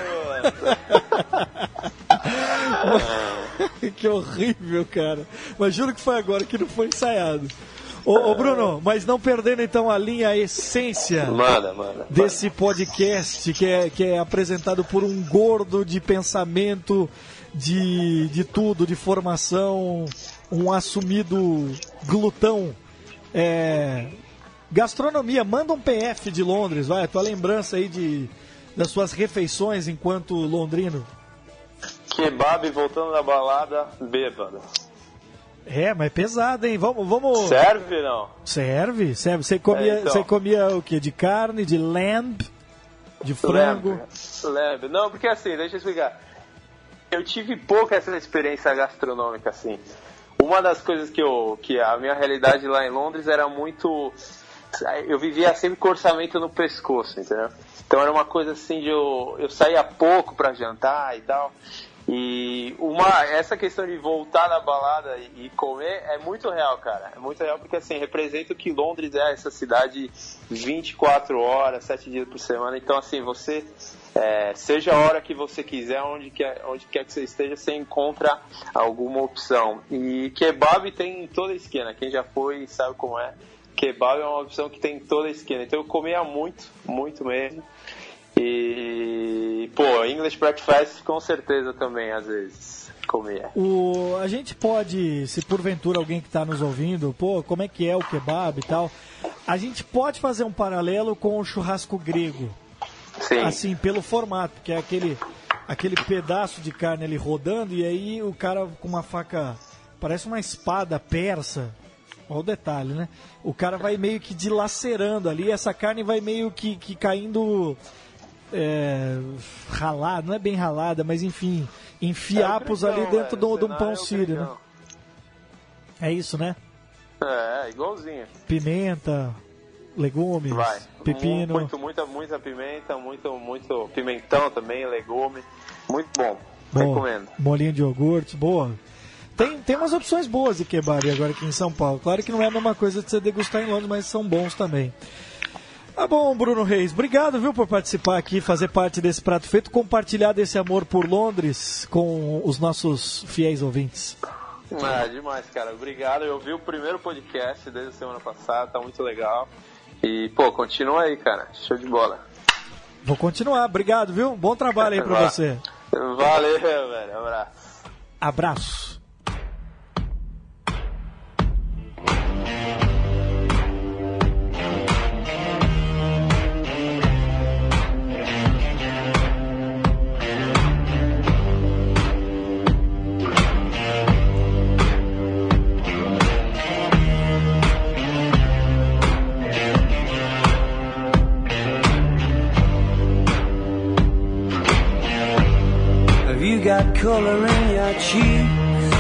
garoto! Que horrível, cara. Mas juro que foi agora, que não foi ensaiado. Ô, ô Bruno, mas não perdendo então a linha, a essência manda, manda, desse podcast que é, que é apresentado por um gordo de pensamento, de, de tudo, de formação, um assumido glutão. É, gastronomia, manda um P F de Londres, vai, a tua lembrança aí de, das suas refeições enquanto londrino. Kebab voltando da balada, bêbado. É, mas é pesado, hein? Vamos, vamos... Serve, não? Serve, serve. Você comia, é, então. você comia o quê? De carne, de lamb, de frango? Lamb. Lamb. Não, porque assim, deixa eu explicar. Eu tive pouca essa experiência gastronômica, assim. Uma das coisas que eu... que a minha realidade lá em Londres era muito... Eu vivia sempre com orçamento no pescoço, entendeu? Então era uma coisa assim de eu... Eu saía pouco pra jantar e tal... E uma, essa questão de voltar na balada e, e comer é muito real, cara. É muito real porque, assim, representa que Londres é essa cidade vinte e quatro horas, sete dias por semana. Então, assim, você, é, seja a hora que você quiser, onde quer, onde quer que você esteja, você encontra alguma opção. E kebab tem em toda a esquina. Quem já foi sabe como é. Kebab é uma opção que tem em toda a esquina. Então, eu comia muito, muito mesmo. E, pô, English Breakfast com certeza também, às vezes, comia. O, a gente pode, se porventura alguém que está nos ouvindo, pô, como é que é o kebab e tal, a gente pode fazer um paralelo com o churrasco grego. Sim. Assim, pelo formato, que é aquele, aquele pedaço de carne ali rodando, e aí o cara com uma faca, parece uma espada persa. Olha o detalhe, né? O cara vai meio que dilacerando ali, e essa carne vai meio que, que caindo... É, ralada, não é bem ralada, mas enfim, em fiapos é ali dentro de um pão sírio, né? É isso, né? É, igualzinho. Pimenta, legumes, Vai. pepino. Muito, muita, muita pimenta, muito, muito pimentão também, legume. Muito bom. Boa. Recomendo. Molinho de iogurte, boa. Tem, tem umas opções boas de kebab agora aqui em São Paulo. Claro que não é a mesma coisa de você degustar em Londres, mas são bons também. Tá bom, Bruno Reis, obrigado, viu, por participar aqui, fazer parte desse prato feito, compartilhar desse amor por Londres com os nossos fiéis ouvintes. Ah, demais, cara. Obrigado. Eu vi o primeiro podcast desde a semana passada, tá muito legal. E, pô, continua aí, cara. Show de bola. Vou continuar, obrigado, viu? Bom trabalho aí pra você. Valeu, velho. Abraço. Abraço. Color in your cheeks.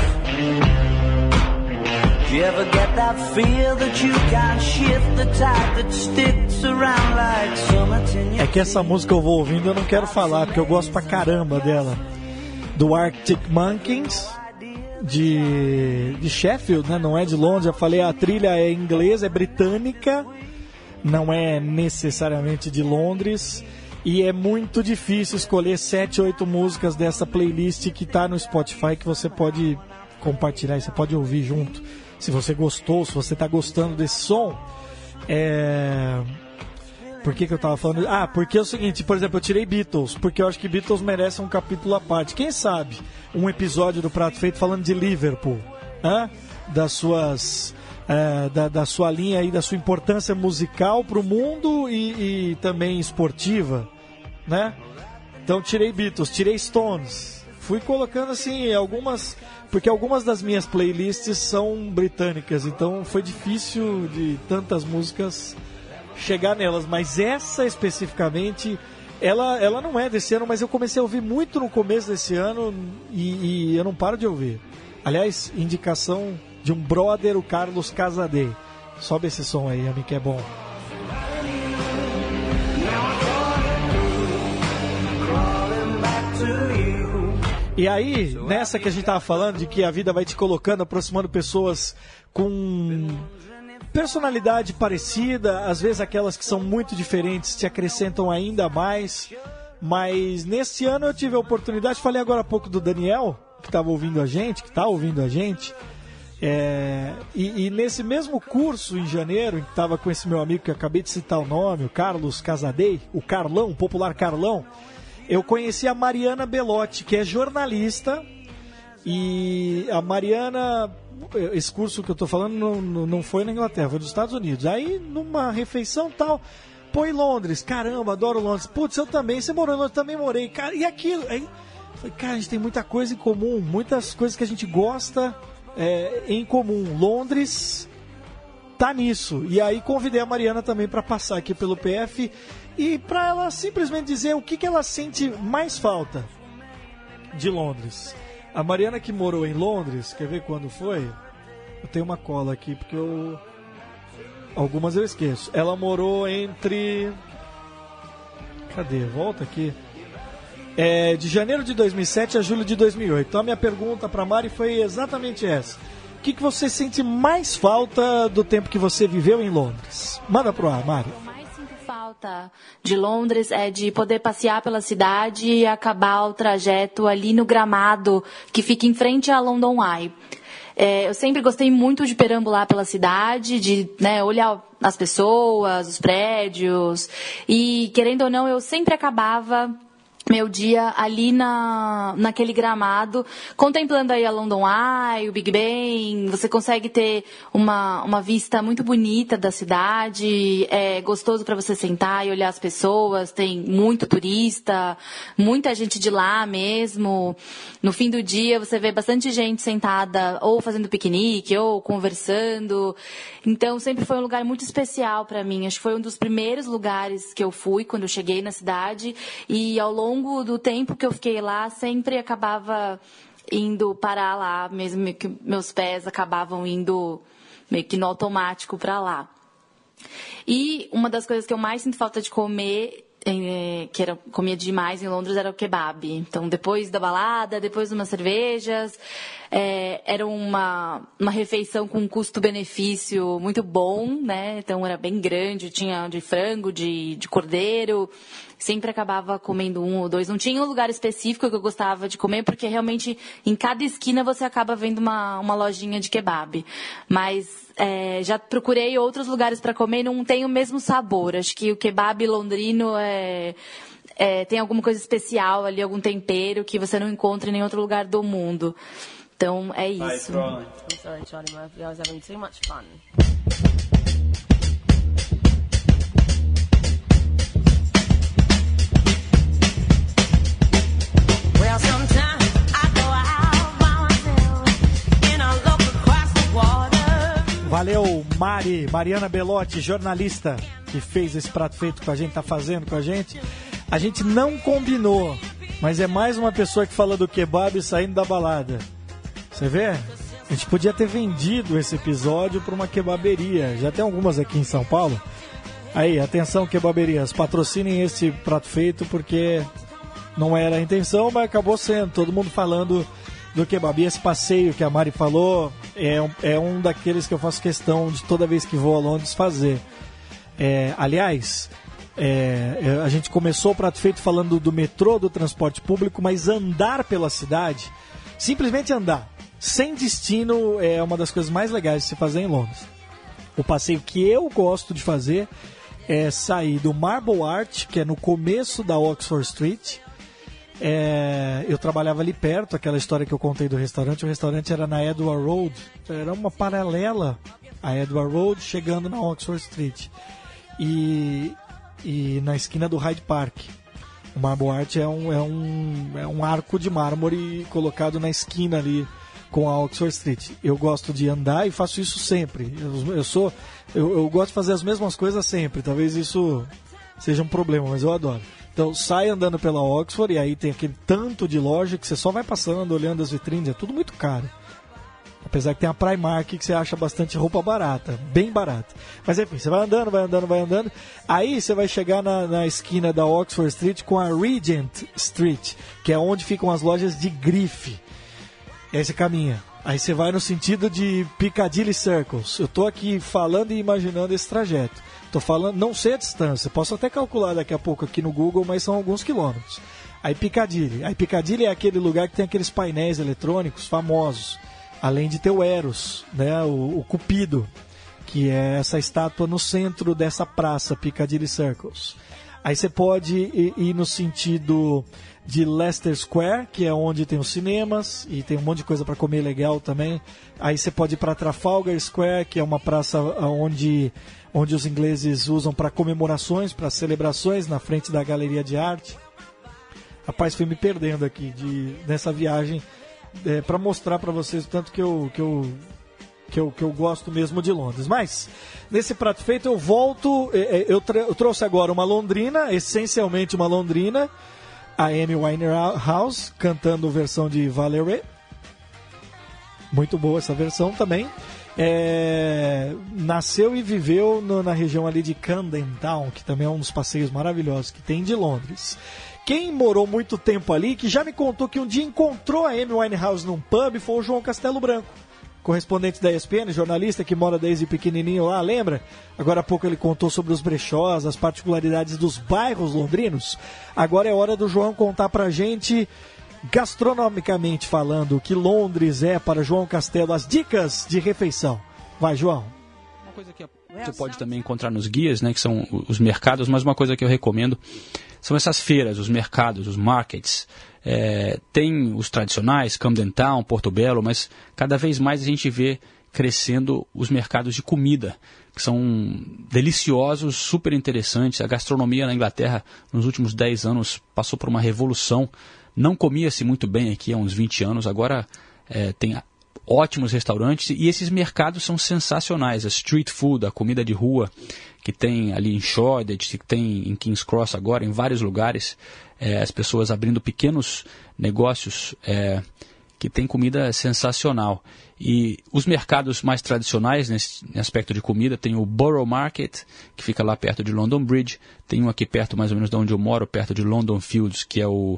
Do you ever get that feel that you can't shift the tide that sticks around like summits in your... É que essa música eu vou ouvindo, eu não quero falar, porque eu gosto pra caramba dela. Do Arctic Monkeys, de, de Sheffield, né? Não é de Londres, já falei, a trilha é inglesa, é britânica, não é necessariamente de Londres. E é muito difícil escolher sete, oito músicas dessa playlist que está no Spotify, que você pode compartilhar e você pode ouvir junto. Se você gostou, se você está gostando desse som. É... Por que, que eu estava falando? Ah, porque é o seguinte, por exemplo, eu tirei Beatles, porque eu acho que Beatles merece um capítulo à parte. Quem sabe um episódio do Prato Feito falando de Liverpool, né? Das suas... É, da, da sua linha aí, da sua importância musical para o mundo e, e também esportiva, né? Então tirei Beatles, tirei Stones, fui colocando assim algumas, porque algumas das minhas playlists são britânicas, então foi difícil de tantas músicas chegar nelas, mas essa especificamente, ela, ela não é desse ano, mas eu comecei a ouvir muito no começo desse ano e, e eu não paro de ouvir. Aliás, indicação de um brother, o Carlos Casadei. Sobe esse som aí, amigo, que é bom. E aí, nessa que a gente tava falando, de que a vida vai te colocando, aproximando pessoas com personalidade parecida, às vezes aquelas que são muito diferentes te acrescentam ainda mais. Mas nesse ano eu tive a oportunidade, falei agora há pouco do Daniel, que estava ouvindo a gente, que está ouvindo a gente. É, e, e nesse mesmo curso em janeiro, em que estava com esse meu amigo que eu acabei de citar o nome, o Carlos Casadei, o Carlão, o popular Carlão, eu conheci a Mariana Belotti, que é jornalista. E a Mariana, esse curso que eu estou falando não, não foi na Inglaterra, foi nos Estados Unidos. Aí numa refeição tal, pô, em Londres, caramba, adoro Londres. Putz, eu também, você morou em Londres, também morei, cara, e aquilo, aí, falei, cara, a gente tem muita coisa em comum, muitas coisas que a gente gosta é, em comum. Londres tá nisso. E aí convidei a Mariana também para passar aqui pelo P F e para ela simplesmente dizer o que, que ela sente mais falta de Londres. A Mariana que morou em Londres, quer ver quando foi? Eu tenho uma cola aqui, porque eu... algumas eu esqueço. Ela morou entre... Cadê? Volta aqui. É, de janeiro de dois mil e sete a julho de dois mil e oito. Então a minha pergunta para Mari foi exatamente essa. O que, que você sente mais falta do tempo que você viveu em Londres? Manda pro ar, Mari. Falta de Londres é de poder passear pela cidade e acabar o trajeto ali no gramado que fica em frente à London Eye. É, eu sempre gostei muito de perambular pela cidade, de né, olhar as pessoas, os prédios e, querendo ou não, eu sempre acabava meu dia ali na, naquele gramado, contemplando aí a London Eye, o Big Ben. Você consegue ter uma, uma vista muito bonita da cidade, é gostoso para você sentar e olhar as pessoas, tem muito turista, muita gente de lá mesmo. No fim do dia você vê bastante gente sentada ou fazendo piquenique ou conversando. Então sempre foi um lugar muito especial para mim. Acho que foi um dos primeiros lugares que eu fui quando eu cheguei na cidade e ao longo Ao longo do tempo que eu fiquei lá, sempre acabava indo parar lá, mesmo que meus pés acabavam indo meio que no automático para lá. E uma das coisas que eu mais sinto falta de comer, que era, comia demais em Londres, era o kebab. Então, depois da balada, depois de umas cervejas, é, era uma, uma refeição com um custo-benefício muito bom, né? Então, era bem grande, tinha de frango, de, de cordeiro. Sempre acabava comendo um ou dois. Não tinha um lugar específico que eu gostava de comer, porque realmente em cada esquina você acaba vendo uma, uma lojinha de kebab. Mas é, já procurei outros lugares para comer e não tem o mesmo sabor. Acho que o kebab londrino é, é, tem alguma coisa especial ali, algum tempero que você não encontra em nenhum outro lugar do mundo. Então é isso. I'm sorry, Charlie Murphy. I was having too much fun. Valeu, Mari, Mariana Belotti, jornalista, que fez esse prato feito com a gente, tá fazendo com a gente. A gente não combinou, mas é mais uma pessoa que fala do kebab saindo da balada. Você vê? A gente podia ter vendido esse episódio para uma kebaberia. Já tem algumas aqui em São Paulo. Aí, atenção, kebaberias, patrocinem esse prato feito, porque não era a intenção, mas acabou sendo. Todo mundo falando do kebab. E esse passeio que a Mari falou é um, é um daqueles que eu faço questão de toda vez que vou a Londres fazer. É, aliás, é, a gente começou o prato feito falando do metrô, do transporte público, mas andar pela cidade, simplesmente andar, sem destino, é uma das coisas mais legais de se fazer em Londres. O passeio que eu gosto de fazer é sair do Marble Arch, que é no começo da Oxford Street. É, eu trabalhava ali perto, aquela história que eu contei do restaurante. O restaurante era na Edgware Road, era uma paralela à Edgware Road, chegando na Oxford Street. E, e na esquina do Hyde Park. O Marble Arch é um, é, um, é um arco de mármore colocado na esquina ali com a Oxford Street. Eu gosto de andar e faço isso sempre. Eu, eu, sou, eu, eu gosto de fazer as mesmas coisas sempre. Talvez isso seja um problema, mas eu adoro. Então sai andando pela Oxford e aí tem aquele tanto de loja que você só vai passando, olhando as vitrines. É tudo muito caro. Apesar que tem a Primark que você acha bastante roupa barata, bem barata. Mas enfim, você vai andando, vai andando, vai andando. Aí você vai chegar na, na esquina da Oxford Street com a Regent Street, que é onde ficam as lojas de grife. E aí você caminha. Aí você vai no sentido de Piccadilly Circus. Eu tô aqui falando e imaginando esse trajeto. Tô falando, não sei a distância, posso até calcular daqui a pouco aqui no Google, mas são alguns quilômetros. Aí Piccadilly. Aí Piccadilly é aquele lugar que tem aqueles painéis eletrônicos famosos. Além de ter o Eros, né, o, o Cupido, que é essa estátua no centro dessa praça, Piccadilly Circus. Aí você pode ir, ir no sentido de Leicester Square, que é onde tem os cinemas, e tem um monte de coisa para comer legal também. Aí você pode ir para Trafalgar Square, que é uma praça onde, onde os ingleses usam para comemorações, para celebrações, na frente da galeria de arte. Rapaz, fui me perdendo aqui de, nessa viagem, é, para mostrar para vocês o tanto que eu, que, eu, que, eu, que eu gosto mesmo de Londres. Mas, nesse prato feito, eu volto. Eu, tra- eu trouxe agora uma londrina, essencialmente uma londrina, a Amy Winehouse, cantando versão de Valerie. Muito boa essa versão também. É, nasceu e viveu no, na região ali de Camden Town, que também é um dos passeios maravilhosos que tem de Londres. Quem morou muito tempo ali, que já me contou que um dia encontrou a Amy Winehouse num pub, foi o João Castelo Branco, correspondente da E S P N, jornalista que mora desde pequenininho lá, lembra? Agora há pouco ele contou sobre os brechós, as particularidades dos bairros londrinos. Agora é hora do João contar pra gente, gastronomicamente falando, o que Londres é para João Castelo, as dicas de refeição. Vai, João. Uma coisa que você pode também encontrar nos guias, né, que são os mercados, mas uma coisa que eu recomendo são essas feiras, os mercados, os markets. É, tem os tradicionais, Camden Town, Porto Belo, mas cada vez mais a gente vê crescendo os mercados de comida, que são deliciosos, super interessantes. A gastronomia na Inglaterra, nos últimos dez anos, passou por uma revolução. Não comia-se muito bem aqui há uns vinte anos, agora é, tem ótimos restaurantes, e esses mercados são sensacionais. A street food, a comida de rua, que tem ali em Shoreditch, que tem em King's Cross agora, em vários lugares, é, as pessoas abrindo pequenos negócios é, que tem comida sensacional. E os mercados mais tradicionais nesse aspecto de comida, tem o Borough Market, que fica lá perto de London Bridge, tem um aqui perto mais ou menos de onde eu moro, perto de London Fields, que é o...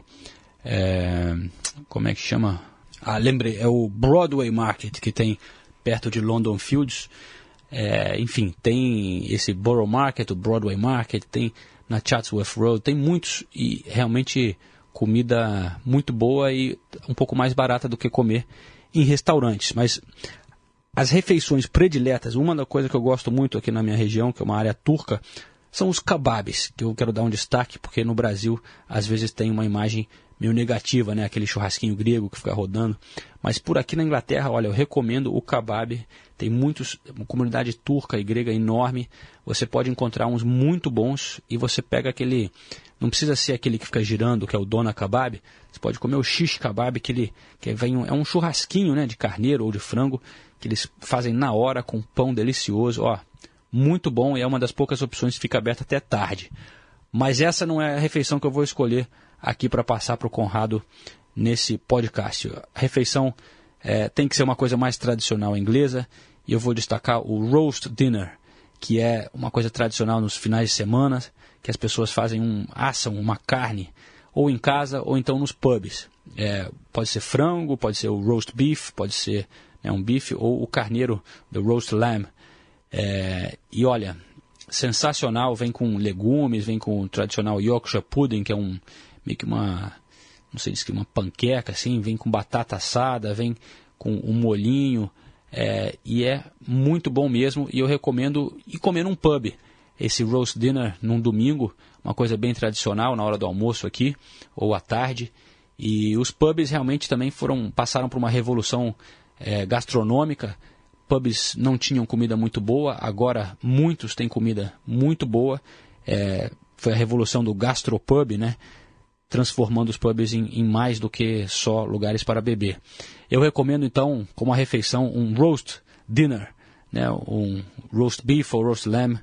É, como é que chama? Ah, lembrei, é o Broadway Market, que tem perto de London Fields. É, enfim, tem esse Borough Market, o Broadway Market, tem na Chatsworth Road, tem muitos, e realmente comida muito boa e um pouco mais barata do que comer em restaurantes. Mas as refeições prediletas, uma da coisa que eu gosto muito aqui na minha região, que é uma área turca, são os kebabs, que eu quero dar um destaque, porque no Brasil às vezes tem uma imagem meio negativa, né? Aquele churrasquinho grego que fica rodando. Mas por aqui na Inglaterra, olha, eu recomendo o kebab. Tem muitos, uma comunidade turca e grega enorme. Você pode encontrar uns muito bons e você pega aquele... Não precisa ser aquele que fica girando, que é o Dona Kebab. Você pode comer o shish kebab, que, ele, que vem, é um churrasquinho, né, de carneiro ou de frango, que eles fazem na hora com pão delicioso. Ó, muito bom, e é uma das poucas opções que fica aberta até tarde. Mas essa não é a refeição que eu vou escolher aqui para passar para o Conrado nesse podcast. A refeição é, tem que ser uma coisa mais tradicional inglesa, e eu vou destacar o roast dinner, que é uma coisa tradicional nos finais de semana, que as pessoas fazem um, assam uma carne, ou em casa, ou então nos pubs. É, pode ser frango, pode ser o roast beef, pode ser, né, um bife, ou o carneiro, the roast lamb. É, e olha, sensacional, vem com legumes, vem com o tradicional Yorkshire pudding, que é um meio que uma, não sei dizer, uma panqueca, assim, vem com batata assada, vem com um molhinho, é, e é muito bom mesmo, e eu recomendo ir comer num pub, esse roast dinner num domingo, uma coisa bem tradicional, na hora do almoço aqui, ou à tarde, e os pubs realmente também foram, passaram por uma revolução é, gastronômica. Pubs não tinham comida muito boa, agora muitos têm comida muito boa, é, foi a revolução do gastropub, né? Transformando os pubs em, em mais do que só lugares para beber. Eu recomendo, então, como a refeição, um roast dinner, né, um roast beef ou roast lamb,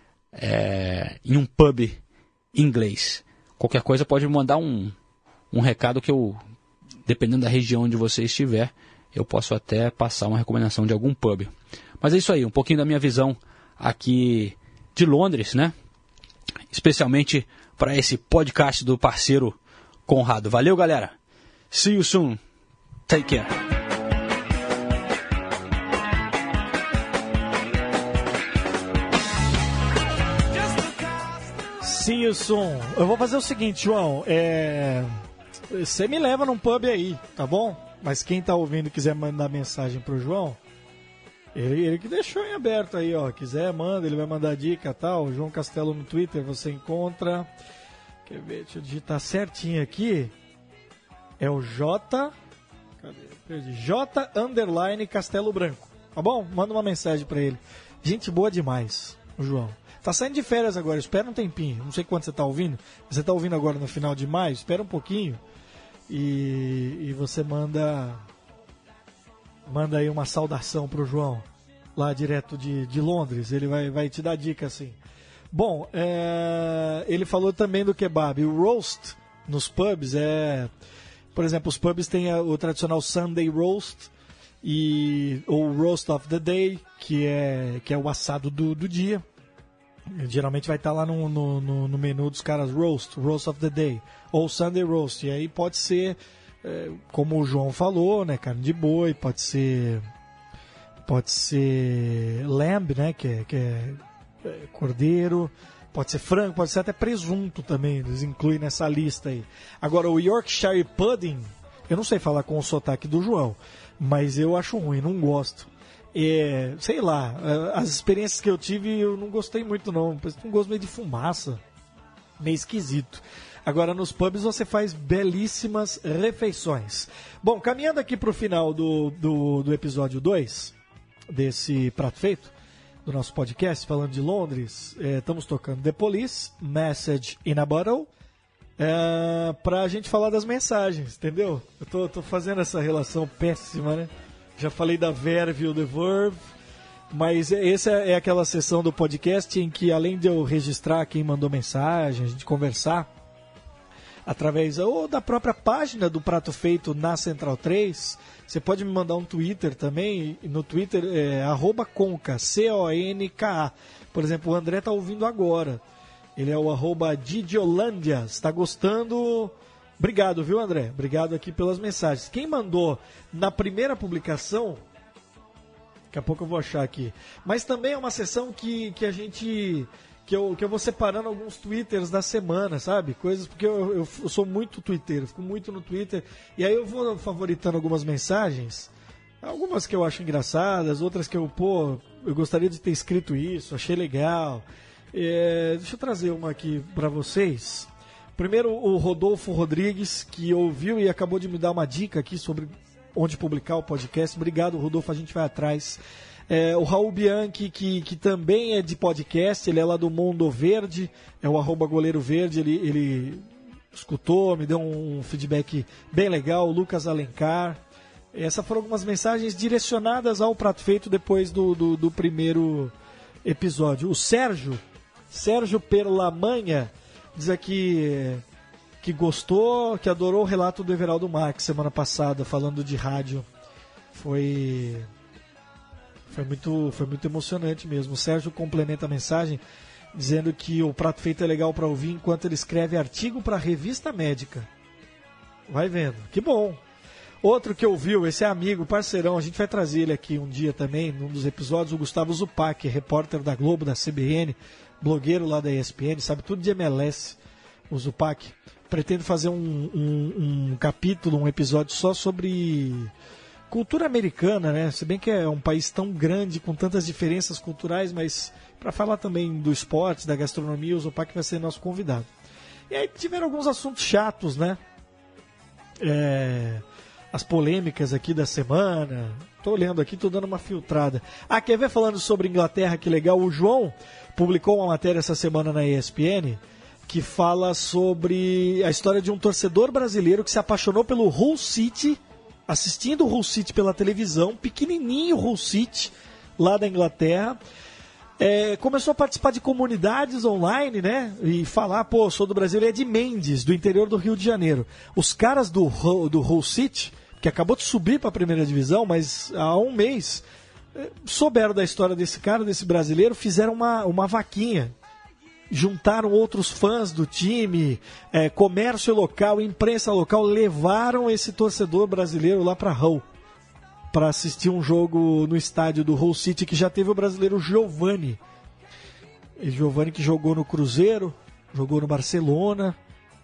é, em um pub inglês. Qualquer coisa pode me mandar um, um recado que eu, dependendo da região onde você estiver, eu posso até passar uma recomendação de algum pub. Mas é isso aí, um pouquinho da minha visão aqui de Londres, né? Especialmente para esse podcast do parceiro Conrado. Valeu, galera. See you soon. Take care. See you soon. Eu vou fazer o seguinte, João. É... Você me leva num pub aí, tá bom? Mas quem tá ouvindo e quiser mandar mensagem pro João, ele, ele que deixou em aberto aí, ó. Quiser, manda, ele vai mandar dica e tal. João Castelo no Twitter, você encontra. Quer ver? Deixa eu digitar certinho aqui. É o J. Cadê? Perdi. J underline Castelo Branco. Tá bom? Manda uma mensagem pra ele. Gente boa demais, o João. Tá saindo de férias agora, espera um tempinho. Não sei quando você tá ouvindo. Você tá ouvindo agora no final de maio, espera um pouquinho. E, e você manda manda aí uma saudação pro João, lá direto de, de Londres. Ele vai, vai te dar dica assim. Bom, é, ele falou também do kebab. O roast nos pubs é... Por exemplo, os pubs têm a, o tradicional Sunday roast e o roast of the day, que é, que é o assado do, do dia. Geralmente vai estar lá no, no, no menu dos caras roast, roast of the day, ou Sunday roast. E aí pode ser, é, como o João falou, né, carne de boi, pode ser pode ser lamb, né, que é, que é, é cordeiro, pode ser frango, pode ser até presunto também, eles incluem nessa lista aí. Agora o Yorkshire Pudding, eu não sei falar com o sotaque do João, mas eu acho ruim, não gosto. É, sei lá, as experiências que eu tive eu não gostei muito não, um gosto meio de fumaça, meio esquisito. Agora nos pubs você faz belíssimas refeições. Bom, caminhando aqui para o final do, do, do episódio dois desse Prato Feito, do nosso podcast, falando de Londres, é, estamos tocando The Police, Message in a Bottle, é, para a gente falar das mensagens, entendeu? Eu tô, tô fazendo essa relação péssima, né? Já falei da Verve e o The Verve, mas essa é aquela sessão do podcast em que, além de eu registrar quem mandou mensagem, a gente conversar, através ou da própria página do Prato Feito na Central três, você pode me mandar um Twitter também, no Twitter é arroba Conca, C O N K A. Por exemplo, o André está ouvindo agora, ele é o arroba Didiolândia, está gostando... Obrigado, viu, André? Obrigado aqui pelas mensagens. Quem mandou na primeira publicação, daqui a pouco eu vou achar aqui, mas também é uma sessão que, que a gente, que eu, que eu vou separando alguns twitters da semana, sabe? Coisas, porque eu, eu, eu sou muito twitteiro, fico muito no Twitter, e aí eu vou favoritando algumas mensagens, algumas que eu acho engraçadas, outras que eu, pô, eu gostaria de ter escrito isso, achei legal. É, deixa eu trazer uma aqui para vocês. Primeiro, o Rodolfo Rodrigues, que ouviu e acabou de me dar uma dica aqui sobre onde publicar o podcast. Obrigado, Rodolfo, a gente vai atrás. É, o Raul Bianchi, que, que também é de podcast, ele é lá do Mundo Verde, é o arroba Goleiro Verde, ele, ele escutou, me deu um feedback bem legal. O Lucas Alencar. Essas foram algumas mensagens direcionadas ao Prato Feito depois do, do, do primeiro episódio. O Sérgio, Sérgio Perlamanha, diz aqui que gostou, que adorou o relato do Everaldo Marques semana passada, falando de rádio. Foi, foi, muito, foi muito emocionante mesmo. O Sérgio complementa a mensagem dizendo que o Prato Feito é legal para ouvir enquanto ele escreve artigo para a revista médica. Vai vendo, que bom. Outro que ouviu, esse é amigo, parceirão, a gente vai trazer ele aqui um dia também, num dos episódios, o Gustavo Zupac, repórter da Globo, da C B N, blogueiro lá da E S P N, sabe tudo de M L S, o Zupac. Pretendo fazer um, um, um capítulo, um episódio só sobre cultura americana, né? Se bem que é um país tão grande, com tantas diferenças culturais, mas para falar também do esporte, da gastronomia, o Zupac vai ser nosso convidado. E aí tiveram alguns assuntos chatos, né? É... As polêmicas aqui da semana. Tô olhando aqui, tô dando uma filtrada. Ah, quer ver falando sobre Inglaterra, que legal? O João publicou uma matéria essa semana na E S P N que fala sobre a história de um torcedor brasileiro que se apaixonou pelo Hull City, assistindo o Hull City pela televisão, pequenininho Hull City, lá da Inglaterra. É, começou a participar de comunidades online, né? E falar, pô, sou do Brasil, ele é de Mendes, do interior do Rio de Janeiro. Os caras do, do Hull City, que acabou de subir para a primeira divisão, mas há um mês souberam da história desse cara, desse brasileiro, fizeram uma, uma vaquinha. Juntaram outros fãs do time, é, comércio local, imprensa local, levaram esse torcedor brasileiro lá para Hull, para assistir um jogo no estádio do Hull City, que já teve o brasileiro Giovani. E Giovani que jogou no Cruzeiro, jogou no Barcelona,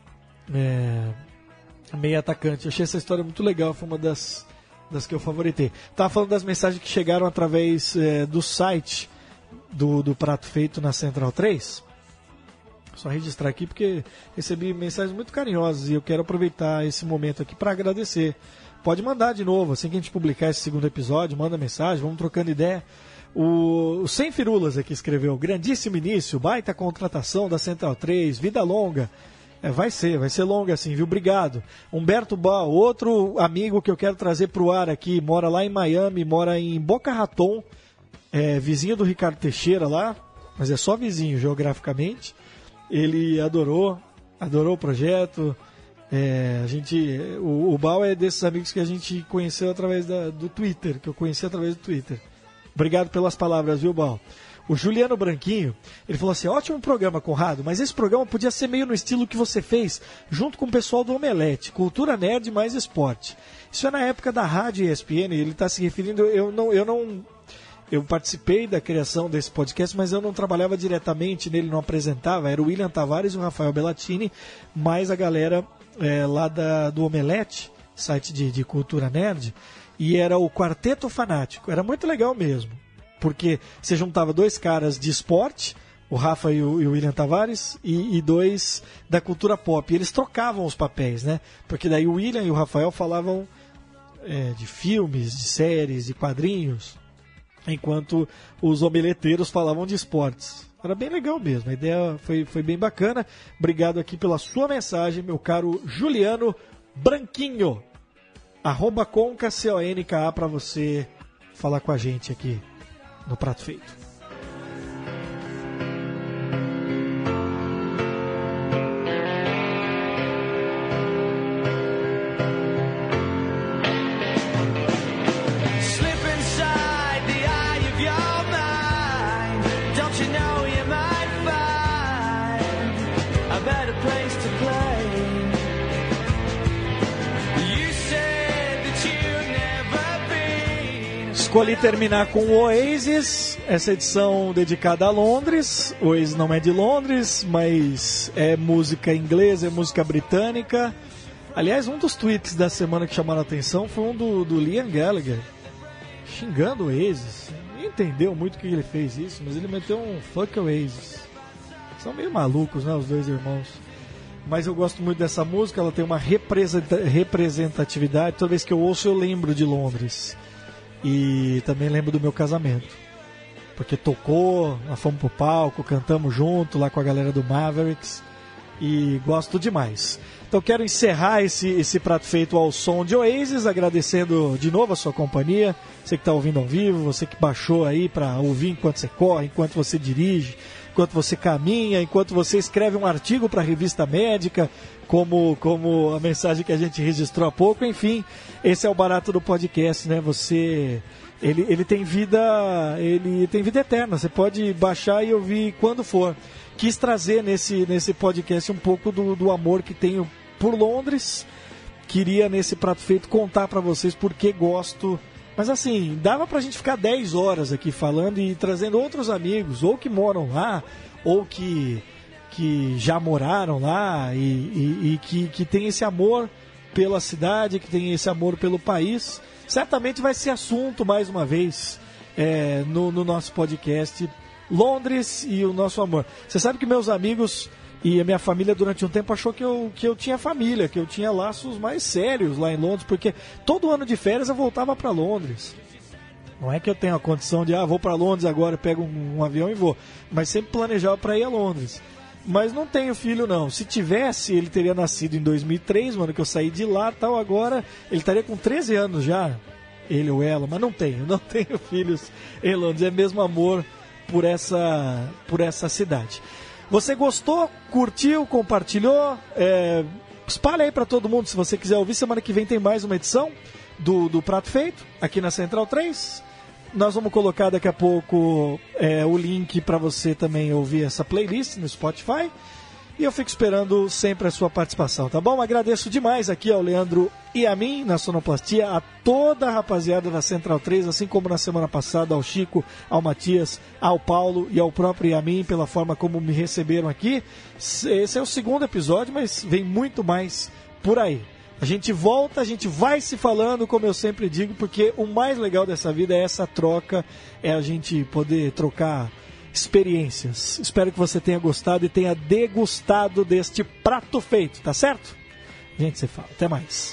é, meio atacante. Eu achei essa história muito legal, foi uma das, das que eu favoritei. Estava falando das mensagens que chegaram através é, do site do, do Prato Feito na Central três. Só registrar aqui porque recebi mensagens muito carinhosas e eu quero aproveitar esse momento aqui para agradecer. Pode mandar de novo, assim que a gente publicar esse segundo episódio, manda mensagem, vamos trocando ideia. O, o Sem Firulas aqui escreveu: grandíssimo início, baita contratação da Central três, vida longa. É, vai ser, vai ser longa assim, viu? Obrigado. Humberto Bal, outro amigo que eu quero trazer para o ar aqui, mora lá em Miami, mora em Boca Raton, é, vizinho do Ricardo Teixeira lá, mas é só vizinho geograficamente. Ele adorou, adorou o projeto. É, a gente, o, o Bal é desses amigos que a gente conheceu através da, do Twitter, que eu conheci através do Twitter. Obrigado pelas palavras, viu, Bal? O Juliano Branquinho, ele falou assim: ótimo programa, Conrado, mas esse programa podia ser meio no estilo que você fez, junto com o pessoal do Omelete, cultura nerd mais esporte. Isso é na época da rádio E S P N, ele está se referindo, eu não... Eu não Eu participei da criação desse podcast, mas eu não trabalhava diretamente nele, não apresentava. Era o William Tavares e o Rafael Bellatini, mais a galera é, lá da, do Omelete, site de, de cultura nerd, e era o Quarteto Fanático. Era muito legal mesmo, porque você juntava dois caras de esporte, o Rafa e o, e o William Tavares, e, e dois da cultura pop. E eles trocavam os papéis, né? Porque daí o William e o Rafael falavam é, de filmes, de séries, de quadrinhos, enquanto os omeleteiros falavam de esportes. Era bem legal mesmo, a ideia foi, foi bem bacana. Obrigado aqui pela sua mensagem, meu caro Juliano Branquinho. Arroba Conca, C O N K A, para você falar com a gente aqui no Prato Feito. Escolhi terminar com o Oasis, essa edição dedicada a Londres. O Oasis não é de Londres, mas é música inglesa, é música britânica. Aliás, um dos tweets da semana que chamaram a atenção foi um do, do Liam Gallagher, xingando o Oasis. Não entendeu muito o que ele fez isso, mas ele meteu um fuck Oasis. São meio malucos, né, os dois irmãos. Mas eu gosto muito dessa música, ela tem uma representatividade. Toda vez que eu ouço eu lembro de Londres. E também lembro do meu casamento, porque tocou, nós fomos pro palco, cantamos junto lá com a galera do Mavericks, e gosto demais. Então quero encerrar esse, esse Prato Feito ao som de Oasis, agradecendo de novo a sua companhia, você que está ouvindo ao vivo, você que baixou aí para ouvir enquanto você corre, enquanto você dirige, enquanto você caminha, enquanto você escreve um artigo para a revista médica, como, como a mensagem que a gente registrou há pouco. Enfim, esse é o barato do podcast, né? Você, ele, ele tem vida, ele tem vida eterna. Você pode baixar e ouvir quando for. Quis trazer nesse, nesse podcast um pouco do, do amor que tenho por Londres. Queria, nesse Prato Feito, contar para vocês porque gosto. Mas assim, dava pra gente ficar dez horas aqui falando e trazendo outros amigos, ou que moram lá, ou que, que já moraram lá, e, e, e que, que tem esse amor pela cidade, que tem esse amor pelo país. Certamente vai ser assunto, mais uma vez, é, no, no nosso podcast, Londres e o nosso amor. Você sabe que meus amigos e a minha família durante um tempo achou que eu, que eu tinha família, que eu tinha laços mais sérios lá em Londres, porque todo ano de férias eu voltava para Londres. Não é que eu tenho a condição de, ah, vou para Londres agora, pego um, um avião e vou. Mas sempre planejava para ir a Londres. Mas não tenho filho, não. Se tivesse, ele teria nascido em dois mil e três, mano, que eu saí de lá, tal. Agora ele estaria com treze anos já, ele ou ela. Mas não tenho, não tenho filhos em Londres. É mesmo amor por essa, por essa cidade. Você gostou, curtiu, compartilhou, é, espalha aí para todo mundo se você quiser ouvir. Semana que vem tem mais uma edição. do, do Prato Feito, aqui na Central três. Nós vamos colocar daqui a pouco é, o link para você também ouvir essa playlist no Spotify. E eu fico esperando sempre a sua participação, tá bom? Agradeço demais aqui ao Leandro e a mim, na sonoplastia, a toda a rapaziada da Central três, assim como na semana passada ao Chico, ao Matias, ao Paulo e ao próprio Yamin, pela forma como me receberam aqui. Esse é o segundo episódio, mas vem muito mais por aí. A gente volta, a gente vai se falando, como eu sempre digo, porque o mais legal dessa vida é essa troca, é a gente poder trocar experiências. Espero que você tenha gostado e tenha degustado deste prato feito, tá certo? A gente se fala. Até mais.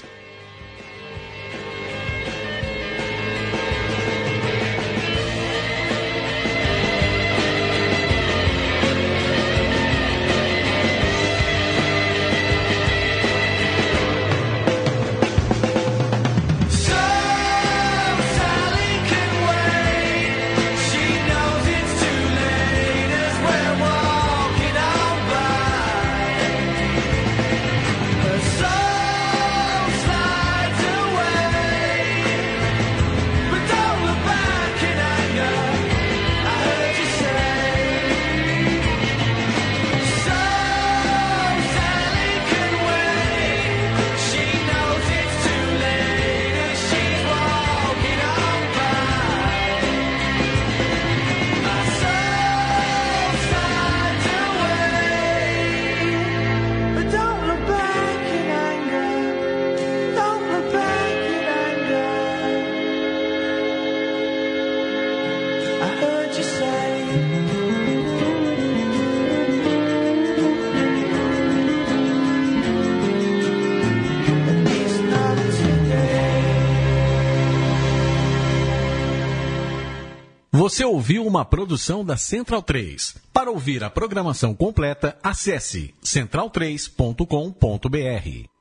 Você ouviu uma produção da Central três. Para ouvir a programação completa, acesse central três ponto com ponto br.